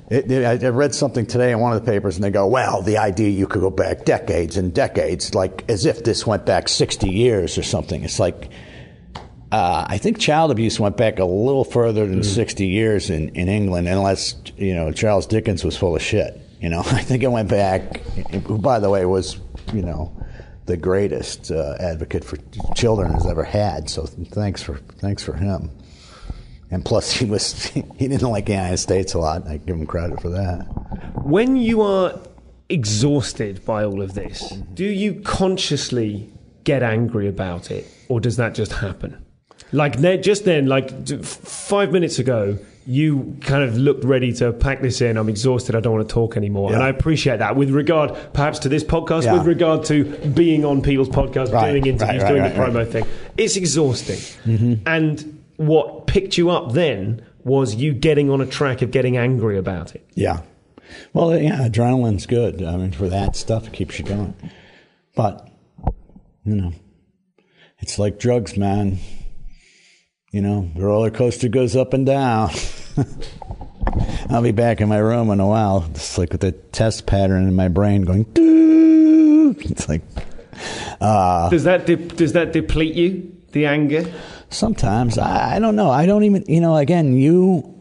It, it, I read something today in one of the papers, and they go, well, the idea you could go back decades and decades, like as if this went back sixty years or something. It's like, uh, I think child abuse went back a little further than mm. sixty years in, in England, unless, you know, Charles Dickens was full of shit. You know, I think it went back, who, by the way, was, you know, the greatest uh, advocate for children has ever had. So thanks for thanks for him. And plus, he was he didn't like the United States a lot. I give him credit for that. When you are exhausted by all of this, do you consciously get angry about it, or does that just happen? Like just then, like five minutes ago, you kind of looked ready to pack this in. I'm exhausted. I don't want to talk anymore. Yeah. And I appreciate that. With regard, perhaps, to this podcast, yeah. with regard to being on people's podcasts, right. doing interviews, right, right, doing right, the promo right. thing, it's exhausting. Mm-hmm. And what picked you up then was you getting on a track of getting angry about it. Yeah. Well, yeah, adrenaline's good. I mean, for that stuff, it keeps you going. But, you know, it's like drugs, man. You know, the roller coaster goes up and down. I'll be back in my room in a while. It's like with the test pattern in my brain going, doo. It's like, uh, does that de- does that deplete you? The anger? Sometimes. I, I don't know. I don't even, you know, again, you,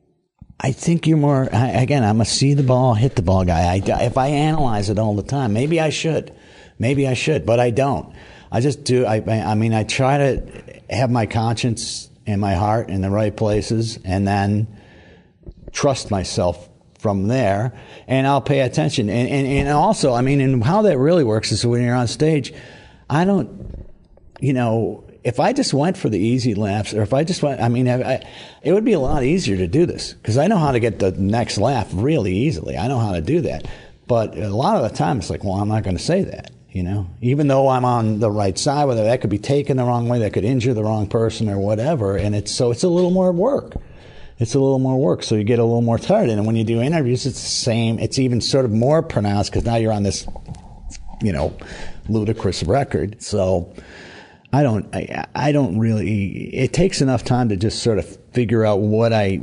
I think you're more, I, again, I'm a see the ball, hit the ball guy. I, if I analyze it all the time, maybe I should. Maybe I should, but I don't. I just do, I, I mean, I try to have my conscience and my heart in the right places and then trust myself from there, and I'll pay attention. And, and, and also, I mean, and how that really works is when you're on stage, I don't, you know, if I just went for the easy laughs, or if I just went, I mean, I, I, it would be a lot easier to do this because I know how to get the next laugh really easily. I know how to do that. But a lot of the time it's like, well, I'm not going to say that, you know, even though I'm on the right side, whether that could be taken the wrong way, that could injure the wrong person or whatever. And it's, so it's a little more work. It's a little more work. So you get a little more tired. And when you do interviews, it's the same. It's even sort of more pronounced because now you're on this, you know, ludicrous record. So I don't, I, I don't really, it takes enough time to just sort of figure out what I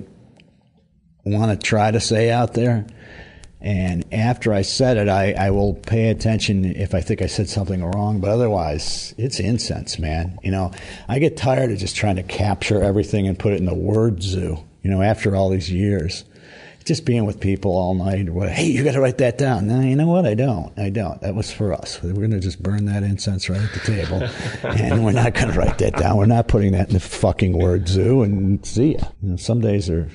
want to try to say out there. And after I said it, I, I will pay attention if I think I said something wrong. But otherwise, it's incense, man. You know, I get tired of just trying to capture everything and put it in the word zoo, you know, after all these years. Just being with people all night or what, hey, you got to write that down. No, you know what? I don't. I don't. That was for us. We're going to just burn that incense right at the table. And we're not going to write that down. We're not putting that in the fucking word zoo and see ya. You know, some days are,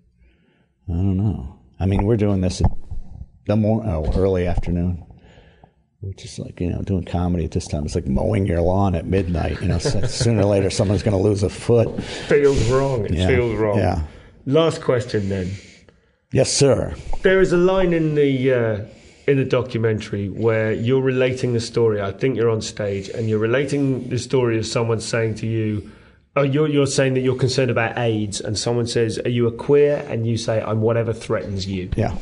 I don't know. I mean, we're doing this at the more, oh, early afternoon, which is like, you know, doing comedy at this time. It's like mowing your lawn at midnight. You know, so sooner or later someone's going to lose a foot. Feels wrong. It yeah. feels wrong. Yeah. Last question then. Yes, sir. There is a line in the uh, in the documentary where you're relating the story. I think you're on stage and you're relating the story of someone saying to you, oh, you're, you're saying that you're concerned about AIDS, and someone says, are you a queer? And you say, I'm whatever threatens you. Yeah.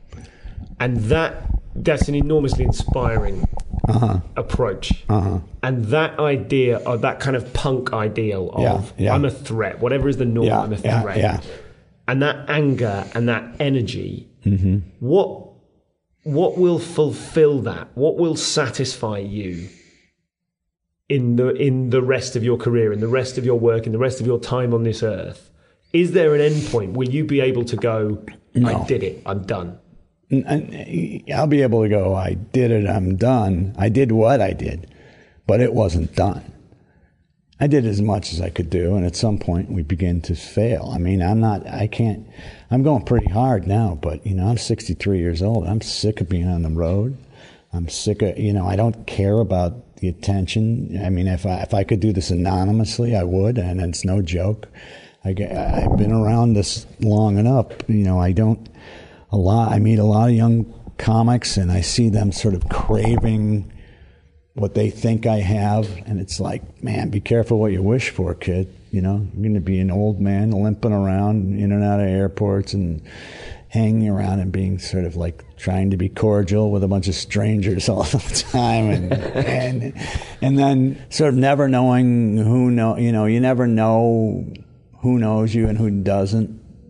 And that that's an enormously inspiring uh-huh. approach. Uh-huh. And that idea, or that kind of punk ideal of yeah, yeah. I'm a threat, whatever is the norm, yeah, I'm a threat. Yeah, yeah. And that anger and that energy, mm-hmm. what what will fulfill that? What will satisfy you in the in the rest of your career, in the rest of your work, in the rest of your time on this earth? Is there an end point? Will you be able to go, no. I did it, I'm done? I'll be able to go, I did it, I'm done. I did what I did, but it wasn't done. I did as much as I could do, and at some point we begin to fail. I mean, I'm not, I can't, I'm going pretty hard now, but, you know, I'm sixty-three years old. I'm sick of being on the road. I'm sick of, you know, I don't care about the attention. I mean, if I, if I could do this anonymously, I would, and it's no joke. I get, I've been around this long enough, you know, I don't, a lot, I meet a lot of young comics, and I see them sort of craving what they think I have, and it's like, man, be careful what you wish for, kid. You know, you're going to be an old man limping around in and out of airports and hanging around and being sort of like trying to be cordial with a bunch of strangers all the time, and and and then sort of never knowing who know. You know, you never know who knows you and who doesn't.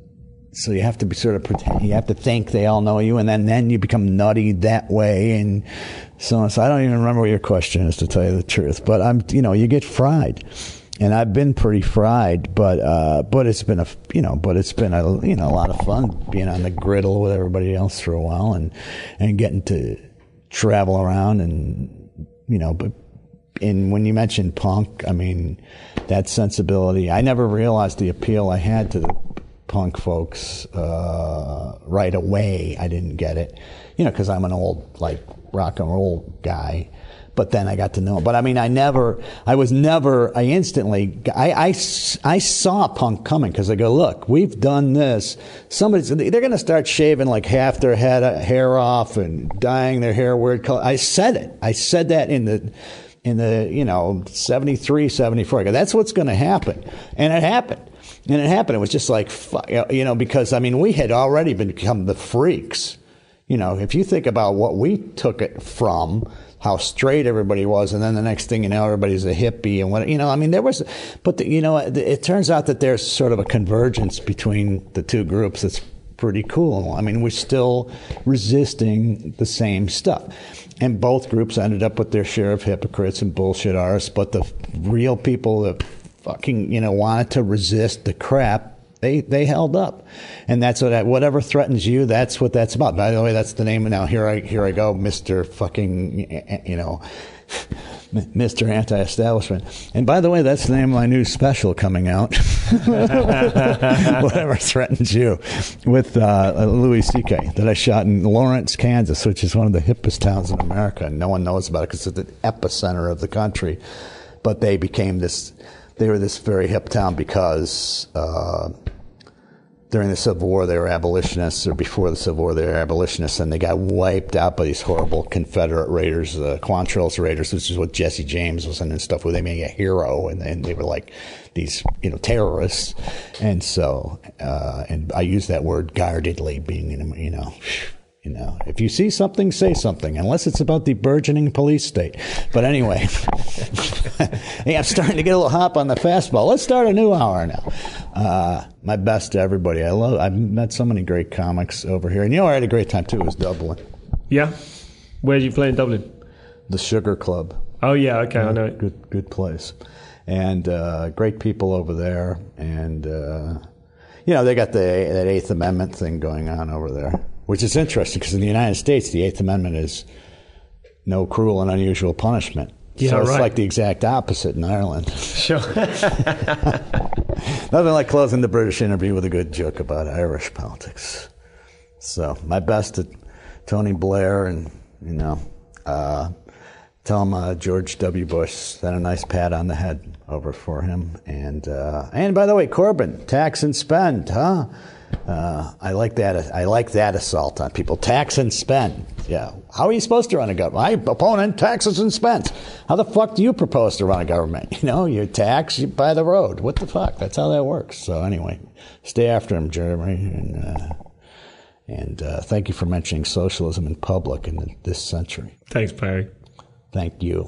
so you have to be sort of pretend, you have to think they all know you, and then, then you become nutty that way, and so on. So I don't even remember what your question is, to tell you the truth. But I'm, you know, you get fried, and I've been pretty fried. But uh, but it's been a, you know, but it's been a, you know, a lot of fun being on the griddle with everybody else for a while, and and getting to travel around, and you know, but. And when you mentioned punk, I mean, that sensibility, I never realized the appeal I had to the punk folks uh, right away. I didn't get it, you know, because I'm an old, like, rock and roll guy. But then I got to know. But I mean, I never, I was never, I instantly, I, I, I saw punk coming, because I go, look, we've done this. Somebody's, they're going to start shaving like half their head, hair off and dyeing their hair weird color. I said it. I said that in the, in the, you know, seventy-three, seventy-four. That's what's going to happen. And it happened. And it happened. It was just like, you know, because, I mean, we had already become the freaks. You know, if you think about what we took it from, how straight everybody was, and then the next thing you know, everybody's a hippie and what, you know, I mean, there was, but, the, you know, it, it turns out that there's sort of a convergence between the two groups that's pretty cool. I mean, we're still resisting the same stuff. And both groups ended up with their share of hypocrites and bullshit artists, but the real people that fucking, you know, wanted to resist the crap, they they held up. And that's what, I, whatever threatens you, that's what that's about. By the way, that's the name. Now, here I here I go, Mister fucking, you know, Mister Anti-Establishment. And by the way, that's the name of my new special coming out. Whatever threatens you, with uh, Louis C K, that I shot in Lawrence, Kansas, which is one of the hippest towns in America. And no one knows about it because it's the epicenter of the country. But they became this, they were this very hip town because uh, during the Civil War they were abolitionists, or before the Civil War they were abolitionists, and they got wiped out by these horrible Confederate raiders, the uh, Quantrill's raiders, which is what Jesse James was in and stuff, where they made a hero, and, and they were like these, you know, terrorists. And so, uh, and I use that word guardedly, being, you know, you know, if you see something, say something, unless it's about the burgeoning police state. But anyway, hey, I'm starting to get a little hop on the fastball. Let's start a new hour now. Uh, my best to everybody. I love, I've met so many great comics over here. And you know, I had a great time too. It was Dublin. Yeah? Where did you play in Dublin? The Sugar Club. Oh, yeah, okay, I know it. Good, good place. And uh, great people over there. And, uh, you know, they got the that Eighth Amendment thing going on over there, which is interesting because in the United States, the Eighth Amendment is no cruel and unusual punishment. Yeah, so it's right. like the exact opposite in Ireland. Sure. Nothing like closing the British interview with a good joke about Irish politics. So my best to Tony Blair, and, you know, uh, tell him uh, George W. Bush sent a nice pat on the head over for him. And uh, and by the way, Corbyn, tax and spend, huh? Uh, I like that. I like that assault on people. Tax and spend. Yeah. How are you supposed to run a government? My opponent taxes and spends. How the fuck do you propose to run a government? You know, you tax, you buy the road. What the fuck? That's how that works. So anyway, stay after him, Jeremy. And uh, and uh, thank you for mentioning socialism in public in this century. Thanks, Barry. Thank you.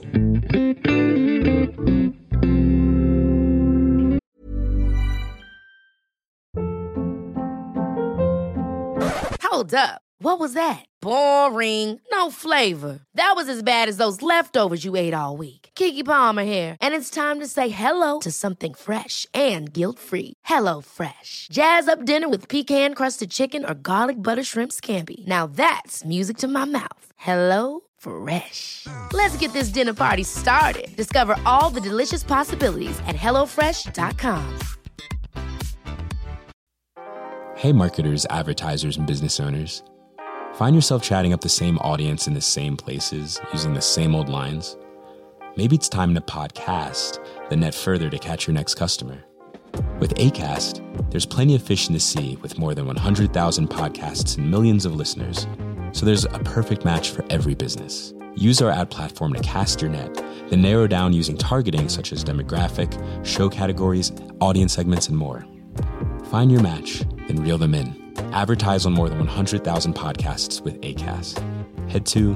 Hold up. What was that? Boring. No flavor. That was as bad as those leftovers you ate all week. Keke Palmer here, and it's time to say hello to something fresh and guilt-free. Hello Fresh. Jazz up dinner with pecan-crusted chicken or garlic butter shrimp scampi. Now that's music to my mouth. Hello Fresh. Let's get this dinner party started. Discover all the delicious possibilities at hello fresh dot com. Hey marketers, advertisers, and business owners. Find yourself chatting up the same audience in the same places, using the same old lines? Maybe it's time to podcast the net further to catch your next customer. With Acast, there's plenty of fish in the sea with more than one hundred thousand podcasts and millions of listeners. So there's a perfect match for every business. Use our ad platform to cast your net, then narrow down using targeting such as demographic, show categories, audience segments, and more. Find your match, then reel them in. Advertise on more than one hundred thousand podcasts with Acast. Head to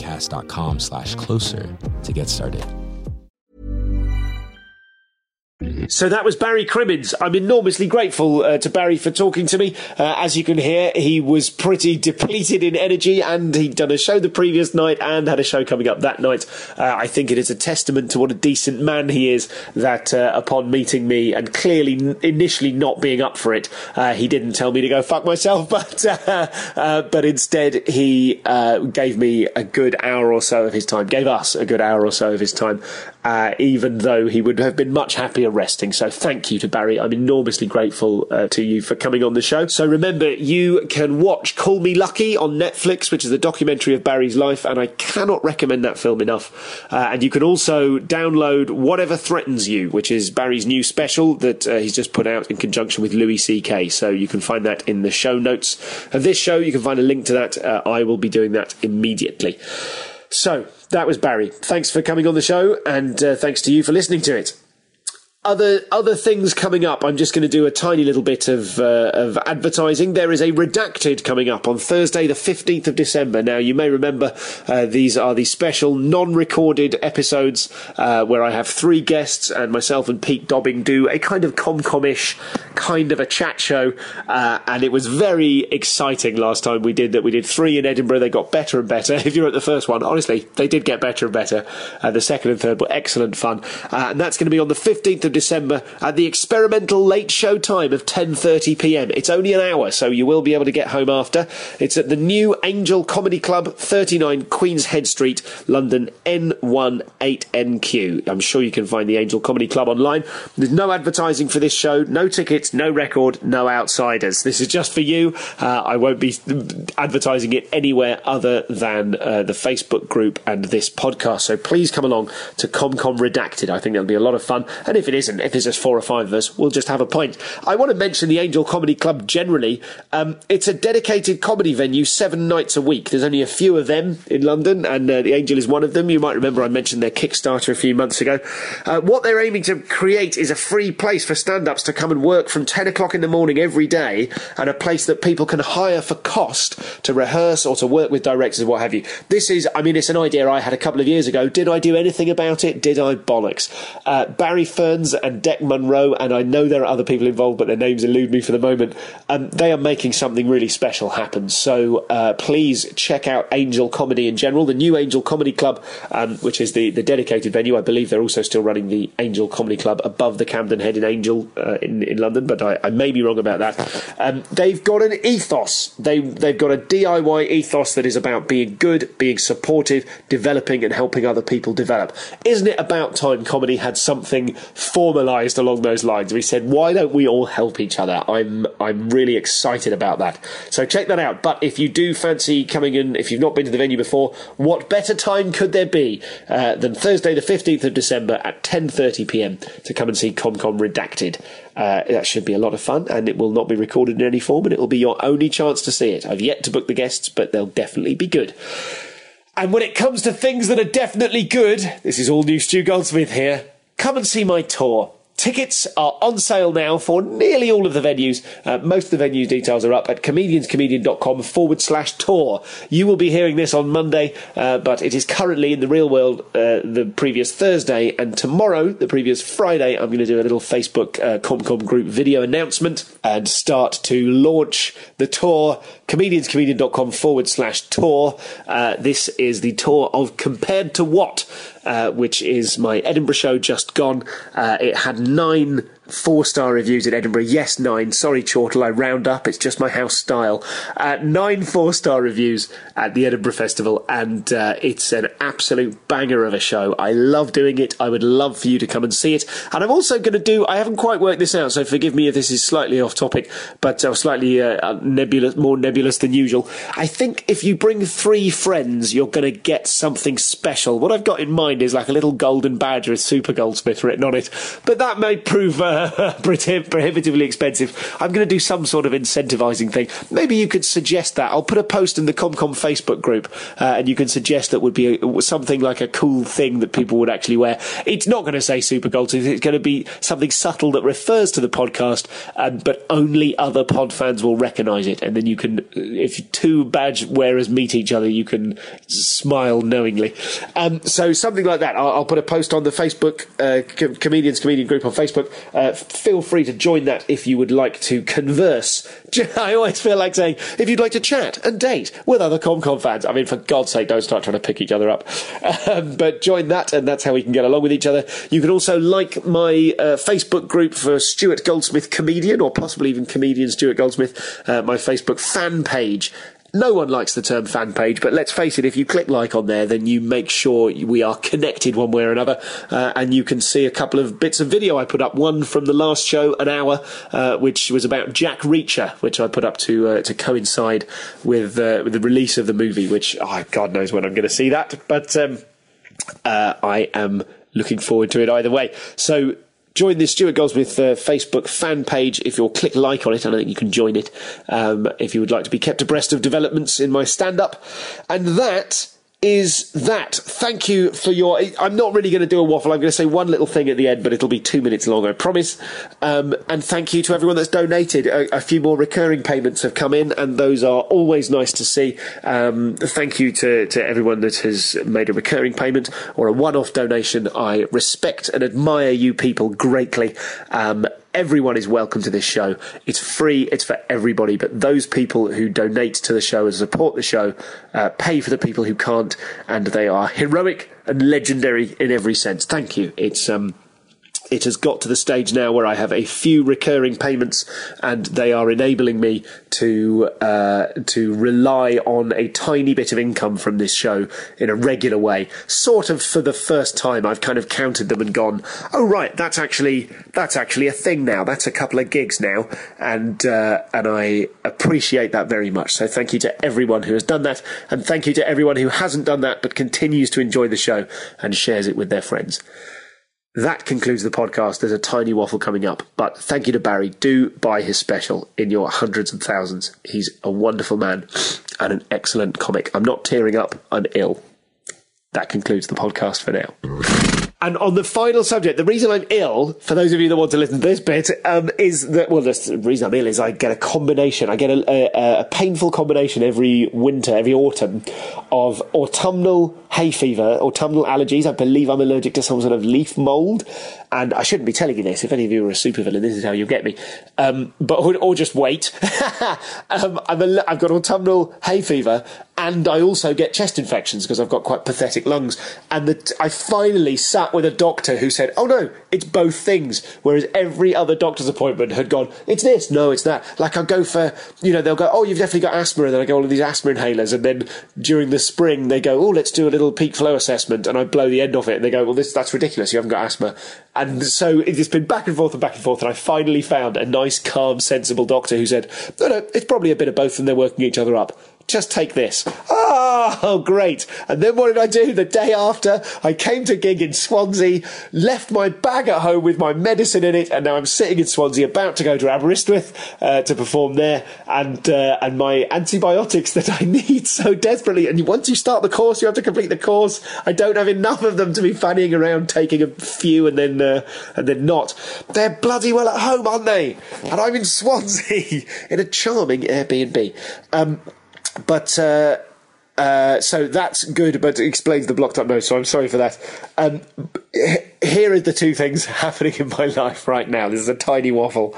go.acast.com slash closer to get started. So that was Barry Crimmins. I'm enormously grateful uh, to Barry for talking to me. Uh, as you can hear, he was pretty depleted in energy, and he'd done a show the previous night and had a show coming up that night. Uh, I think it is a testament to what a decent man he is that uh, upon meeting me and clearly n- initially not being up for it, uh, he didn't tell me to go fuck myself, but uh, uh, but instead he uh, gave me a good hour or so of his time, gave us a good hour or so of his time, uh, even though he would have been much happier resting. So thank you to Barry. I'm enormously grateful uh, to you for coming on the show. So remember, you can watch Call Me Lucky on Netflix, which is a documentary of Barry's life, and I cannot recommend that film enough. Uh, and you can also download Whatever Threatens You, which is Barry's new special that uh, he's just put out in conjunction with Louis C K. So you can find that in the show notes of this show. You can find a link to that. Uh, I will be doing that immediately. So that was Barry. Thanks for coming on the show, and uh, thanks to you for listening to it. Other other things coming up. I'm just going to do a tiny little bit of uh, of advertising. There is a Redacted coming up on Thursday, the fifteenth of December. Now, you may remember uh, these are the special non-recorded episodes uh, where I have three guests and myself and Pete Dobbing do a kind of com-com-ish kind of a chat show. Uh, and it was very exciting last time we did that. We did three in Edinburgh. They got better and better. If you're at the first one, honestly, they did get better and better. Uh, the second and third were excellent fun. Uh, and that's going to be on the fifteenth of December at the experimental late show time of ten thirty p.m. It's only an hour, so you will be able to get home after. It's at the new Angel Comedy Club, thirty-nine Queen's Head Street, London, N one eight N Q. I'm sure you can find the Angel Comedy Club online. There's no advertising for this show, no tickets, no record, no outsiders. This is just for you. Uh, I won't be advertising it anywhere other than uh, the Facebook group and this podcast, so please come along to ComCom Redacted. I think that'll be a lot of fun, and if it is If there's just four or five of us, we'll just have a pint. I want to mention the Angel Comedy Club generally. Um, it's a dedicated comedy venue seven nights a week. There's only a few of them in London, and uh, the Angel is one of them. You might remember I mentioned their Kickstarter a few months ago. Uh, what they're aiming to create is a free place for stand-ups to come and work from ten o'clock in the morning every day, and a place that people can hire for cost to rehearse or to work with directors, what have you. This is, I mean, it's an idea I had a couple of years ago. Did I do anything about it? Did I? Bollocks. Uh, Barry Ferns and Deck Munro, and I know there are other people involved, but their names elude me for the moment. Um, they are making something really special happen. So uh, please check out Angel Comedy in general, the new Angel Comedy Club, um, which is the, the dedicated venue. I believe they're also still running the Angel Comedy Club above the Camden Head in Angel uh, in, in London, but I, I may be wrong about that. Um, they've got an ethos. They, they've got a D I Y ethos that is about being good, being supportive, developing and helping other people develop. Isn't it about time comedy had something formalised along those lines? We said, why don't we all help each other? I'm I'm really excited about that. So check that out. But if you do fancy coming in, if you've not been to the venue before, what better time could there be uh, than Thursday the fifteenth of December at ten thirty p.m. to come and see ComCom Redacted? Uh, that should be a lot of fun, and it will not be recorded in any form, and it will be your only chance to see it. I've yet to book the guests, but they'll definitely be good. And when it comes to things that are definitely good, this is all new Stu Goldsmith here. Come and see my tour. Tickets are on sale now for nearly all of the venues. Uh, most of the venue details are up at comedianscomedian.com forward slash tour. You will be hearing this on Monday, uh, but it is currently in the real world uh, the previous Thursday, and tomorrow, the previous Friday, I'm going to do a little Facebook uh, ComCom group video announcement and start to launch the tour. comedianscomedian.com forward slash tour. Uh, this is the tour of Compared to What? Uh, which is my Edinburgh show just gone. Uh, it had nine four-star reviews in Edinburgh. Yes, nine. Sorry, Chortle, I round up. It's just my house style. Uh, nine four-star reviews at the Edinburgh Festival, and uh, it's an absolute banger of a show. I love doing it. I would love for you to come and see it. And I'm also going to do, I haven't quite worked this out, so forgive me if this is slightly off topic, but uh, slightly uh, nebulous, more nebulous than usual. I think if you bring three friends, you're going to get something special. What I've got in mind is like a little golden badge with Super Goldsmith written on it, but that may prove uh, prohibitively expensive. I'm going to do some sort of incentivising thing. Maybe you could suggest that. I'll put a post in the ComCom Facebook group, uh, and you can suggest that would be a, something like a cool thing that people would actually wear. It's not going to say Super Goldsmith. It's going to be something subtle that refers to the podcast, um, but only other pod fans will recognise it. And then you can, if two badge wearers meet each other, you can smile knowingly. Um, so something something like that. I'll, I'll put a post on the Facebook uh, Com- Comedians Comedian group on Facebook. Uh, feel free to join that if you would like to converse. I always feel like saying, if you'd like to chat and date with other ComCom fans. I mean, for God's sake, don't start trying to pick each other up. Um, but join that, and that's how we can get along with each other. You can also like my uh, Facebook group for Stuart Goldsmith Comedian, or possibly even Comedian Stuart Goldsmith, uh, my Facebook fan page. No one likes the term fan page, but let's face it, if you click like on there, then you make sure we are connected one way or another, uh, and you can see a couple of bits of video I put up. One from the last show, an hour, uh, which was about Jack Reacher, which I put up to uh, to coincide with, uh, with the release of the movie, which, oh, God knows when I'm going to see that, but um, uh, I am looking forward to it either way. So join the Stuart Goldsmith uh, Facebook fan page. If you'll click like on it, I don't think you can join it, um, if you would like to be kept abreast of developments in my stand-up. And that is that. Thank you for your... I'm not really going to do a waffle. I'm going to say one little thing at the end, but it'll be two minutes long, I promise. Um, and thank you to everyone that's donated. A, a few more recurring payments have come in, and those are always nice to see. Um, thank you to, to everyone that has made a recurring payment or a one-off donation. I respect and admire you people greatly. Um, Everyone is welcome to this show. It's free. It's for everybody. But those people who donate to the show and support the show uh, pay for the people who can't, and they are heroic and legendary in every sense. Thank you. It's um, it has got to the stage now where I have a few recurring payments, and they are enabling me to uh, to rely on a tiny bit of income from this show in a regular way. Sort of for the first time, I've kind of counted them and gone, oh right, that's actually that's actually a thing now. That's a couple of gigs now, and uh, and I appreciate that very much. So thank you to everyone who has done that, and thank you to everyone who hasn't done that but continues to enjoy the show and shares it with their friends. That concludes the podcast. There's a tiny waffle coming up, but thank you to Barry. Do buy his special in your hundreds and thousands. He's a wonderful man and an excellent comic. I'm not tearing up. I'm ill. That concludes the podcast for now. And on the final subject, the reason I'm ill, for those of you that want to listen to this bit, um, is that, well, the reason I'm ill is I get a combination, I get a, a, a painful combination every winter, every autumn, of autumnal hay fever, autumnal allergies. I believe I'm allergic to some sort of leaf mould, and I shouldn't be telling you this. If any of you are a supervillain, this is how you'll get me. Um, but or, or just wait. um, I'm a, I've got autumnal hay fever, and I also get chest infections because I've got quite pathetic lungs. And the, I finally sat with a doctor who said, oh no, it's both things. Whereas every other doctor's appointment had gone, it's this, no, it's that. Like I'll go for, you know, they'll go, oh, you've definitely got asthma. And then I go all of these asthma inhalers. And then during the spring, they go, oh, let's do a little peak flow assessment. And I blow the end off it. And they go, well, this that's ridiculous. You haven't got asthma. And so it's been back and forth and back and forth. And I finally found a nice, calm, sensible doctor who said, no, no, it's probably a bit of both and they're working each other up. Just take this. Oh, great. And then what did I do? The day after, I came to a gig in Swansea, left my bag at home with my medicine in it, and now I'm sitting in Swansea about to go to Aberystwyth uh, to perform there, and uh, and my antibiotics that I need so desperately. And once you start the course, you have to complete the course. I don't have enough of them to be fannying around taking a few and then uh, and then not. They're bloody well at home, aren't they? And I'm in Swansea in a charming Airbnb. Um... But, uh, uh, so that's good, but it explains the blocked up nose, so I'm sorry for that. Um, here are the two things happening in my life right now. This is a tiny waffle.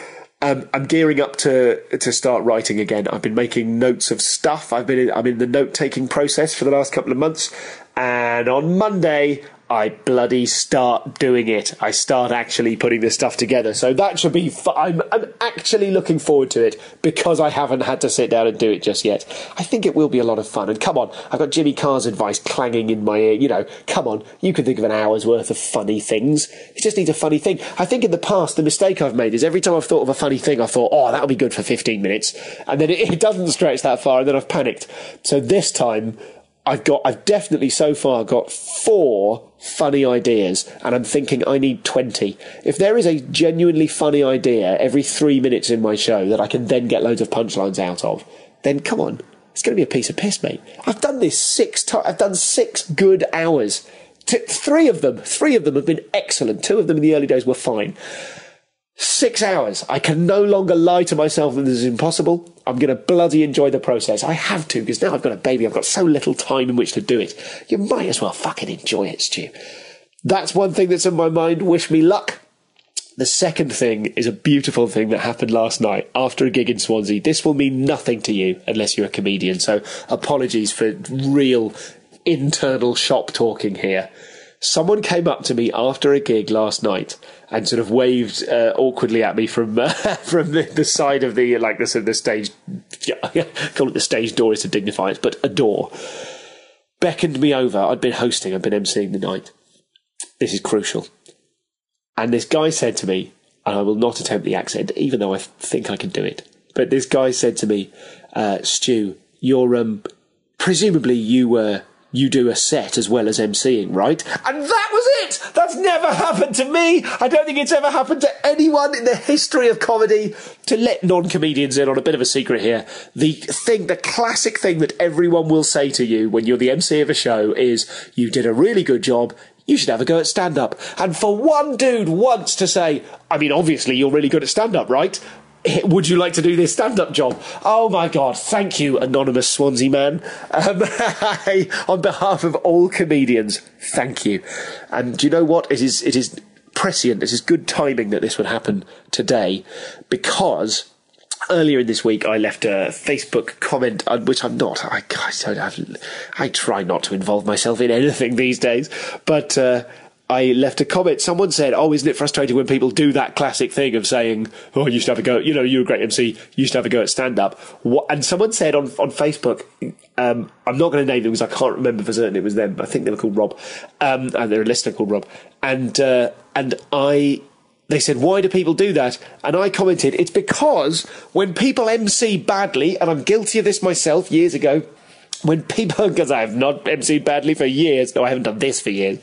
Um, I'm gearing up to to start writing again. I've been making notes of stuff. I've been in, I'm in the note-taking process for the last couple of months. And on Monday, I bloody start doing it. I start actually putting this stuff together. So that should be fun. I'm, I'm actually looking forward to it because I haven't had to sit down and do it just yet. I think it will be a lot of fun. And come on, I've got Jimmy Carr's advice clanging in my ear. You know, come on, you can think of an hour's worth of funny things. It just needs a funny thing. I think in the past, the mistake I've made is every time I've thought of a funny thing, I thought, oh, that'll be good for fifteen minutes. And then it, it doesn't stretch that far, and then I've panicked. So this time, I've got, I've definitely so far got four funny ideas, and I'm thinking I need twenty. If there is a genuinely funny idea every three minutes in my show that I can then get loads of punchlines out of, then come on, it's going to be a piece of piss, mate. I've done this six times. I've done six good hours. T- three of them, three of them have been excellent. Two of them in the early days were fine. Six hours. I can no longer lie to myself that this is impossible. I'm going to bloody enjoy the process. I have to, because now I've got a baby. I've got so little time in which to do it. You might as well fucking enjoy it, Stu. That's one thing that's in my mind. Wish me luck. The second thing is a beautiful thing that happened last night after a gig in Swansea. This will mean nothing to you unless you're a comedian, so apologies for real internal shop talking here. Someone came up to me after a gig last night and sort of waved uh, awkwardly at me from uh, from the, the side of the, like, the, sort of the stage, I call it the stage door is to dignify it, but a door. Beckoned me over. I'd been hosting, I'd been emceeing the night. This is crucial. And this guy said to me, and I will not attempt the accent, even though I think I can do it, but this guy said to me, uh, Stu, you're, um, presumably you were... Uh, you do a set as well as emceeing, right? And that was it! That's never happened to me! I don't think it's ever happened to anyone in the history of comedy. To let non-comedians in on a bit of a secret here, the thing, the classic thing that everyone will say to you when you're the M C of a show is, you did a really good job, you should have a go at stand-up. And for one dude once to say, I mean, obviously you're really good at stand-up, right? Would you like to do this stand-up job? Oh my God, thank you, anonymous Swansea man. Um, on behalf of all comedians, thank you. And do you know what? It is, it is prescient, it is good timing that this would happen today, because earlier in this week I left a Facebook comment, which I'm not, I, I don't have, I try not to involve myself in anything these days, but... Uh, I left a comment. Someone said, oh, isn't it frustrating when people do that classic thing of saying, oh, you used to have a go, you know, you're a great M C, you used to have a go at stand-up. What? And someone said on, on Facebook, um, I'm not going to name them because I can't remember for certain it was them. I think they were called Rob. Um, and they're a listener called Rob. And, uh, and I... They said, why do people do that? And I commented, it's because when people M C badly, and I'm guilty of this myself years ago, when people, because I have not M C'd badly for years, no, I haven't done this for years,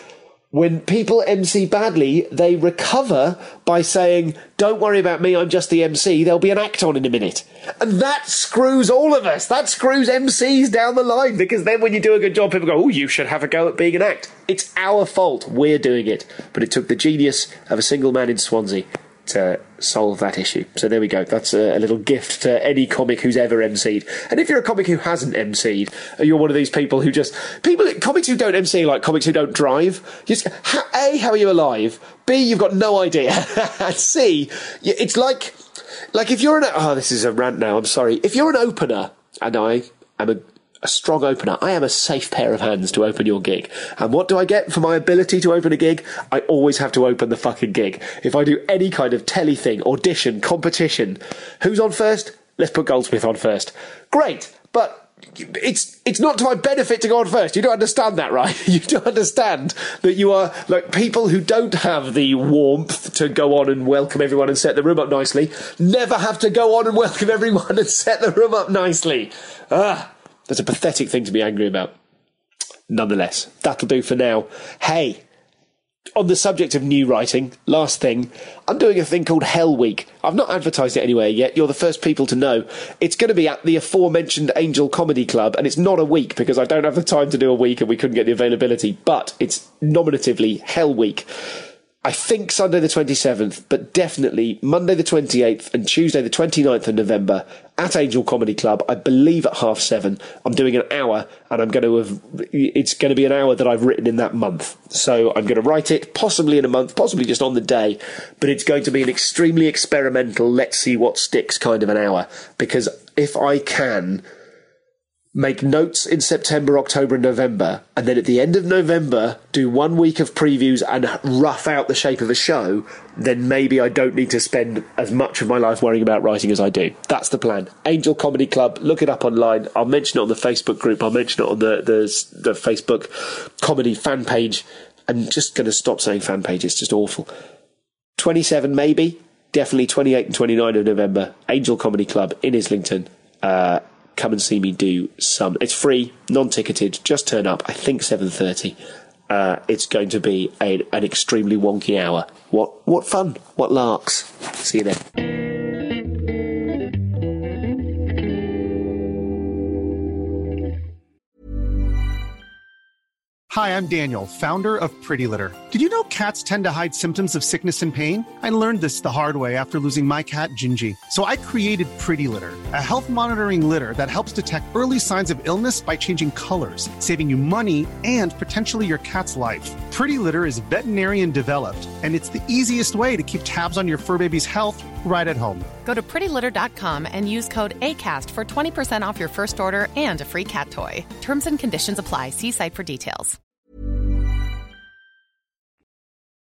when people M C badly, they recover by saying, don't worry about me, I'm just the M C, there'll be an act on in a minute. And that screws all of us. That screws M Cs down the line, because then when you do a good job, people go, oh, you should have a go at being an act. It's our fault. We're doing it. But it took the genius of a single man in Swansea to solve that issue. So there we go. That's a, a little gift to any comic who's ever M C'd. And if you're a comic who hasn't M C'd, you're one of these people who just... people, comics who don't M C, like comics who don't drive. Just, A, how are you alive? B, you've got no idea. And C, it's like... Like if you're an... Oh, this is a rant now, I'm sorry. If you're an opener, and I am a... a strong opener. I am a safe pair of hands to open your gig. And what do I get for my ability to open a gig? I always have to open the fucking gig. If I do any kind of telly thing, audition, competition, who's on first? Let's put Goldsmith on first. Great, but it's it's not to my benefit to go on first. You don't understand that, right? You don't understand that you are, like, people who don't have the warmth to go on and welcome everyone and set the room up nicely never have to go on and welcome everyone and set the room up nicely. Ah. That's a pathetic thing to be angry about. Nonetheless, that'll do for now. Hey, on the subject of new writing, last thing, I'm doing a thing called Hell Week. I've not advertised it anywhere yet. You're the first people to know. It's going to be at the aforementioned Angel Comedy Club, and it's not a week because I don't have the time to do a week and we couldn't get the availability, but it's nominatively Hell Week. I think Sunday the twenty-seventh, but definitely Monday the twenty-eighth and Tuesday the twenty-ninth of November at Angel Comedy Club, I believe at half seven. I'm doing an hour, and I'm going to have, it's going to be an hour that I've written in that month. So I'm going to write it, possibly in a month, possibly just on the day, but it's going to be an extremely experimental, let's see what sticks kind of an hour, because if I can make notes in September, October and November, and then at the end of November do one week of previews and rough out the shape of a show, then maybe I don't need to spend as much of my life worrying about writing as I do. That's the plan. Angel Comedy Club, look it up online. I'll mention it on the Facebook group. I'll mention it on the, the, the Facebook comedy fan page. I'm just going to stop saying fan page. It's just awful. twenty-seven maybe. Definitely twenty-eight and twenty-nine of November. Angel Comedy Club in Islington. Uh... Come and see me do some. It's free, non-ticketed. Just turn up. I think seven thirty. Uh, it's going to be a, an extremely wonky hour. What what fun? What larks? See you then. Hi, I'm Daniel, founder of Pretty Litter. Did you know cats tend to hide symptoms of sickness and pain? I learned this the hard way after losing my cat, Gingy. So I created Pretty Litter, a health monitoring litter that helps detect early signs of illness by changing colors, saving you money and potentially your cat's life. Pretty Litter is veterinarian developed, and it's the easiest way to keep tabs on your fur baby's health right at home. Go to pretty litter dot com and use code ACAST for twenty percent off your first order and a free cat toy. Terms and conditions apply. See site for details.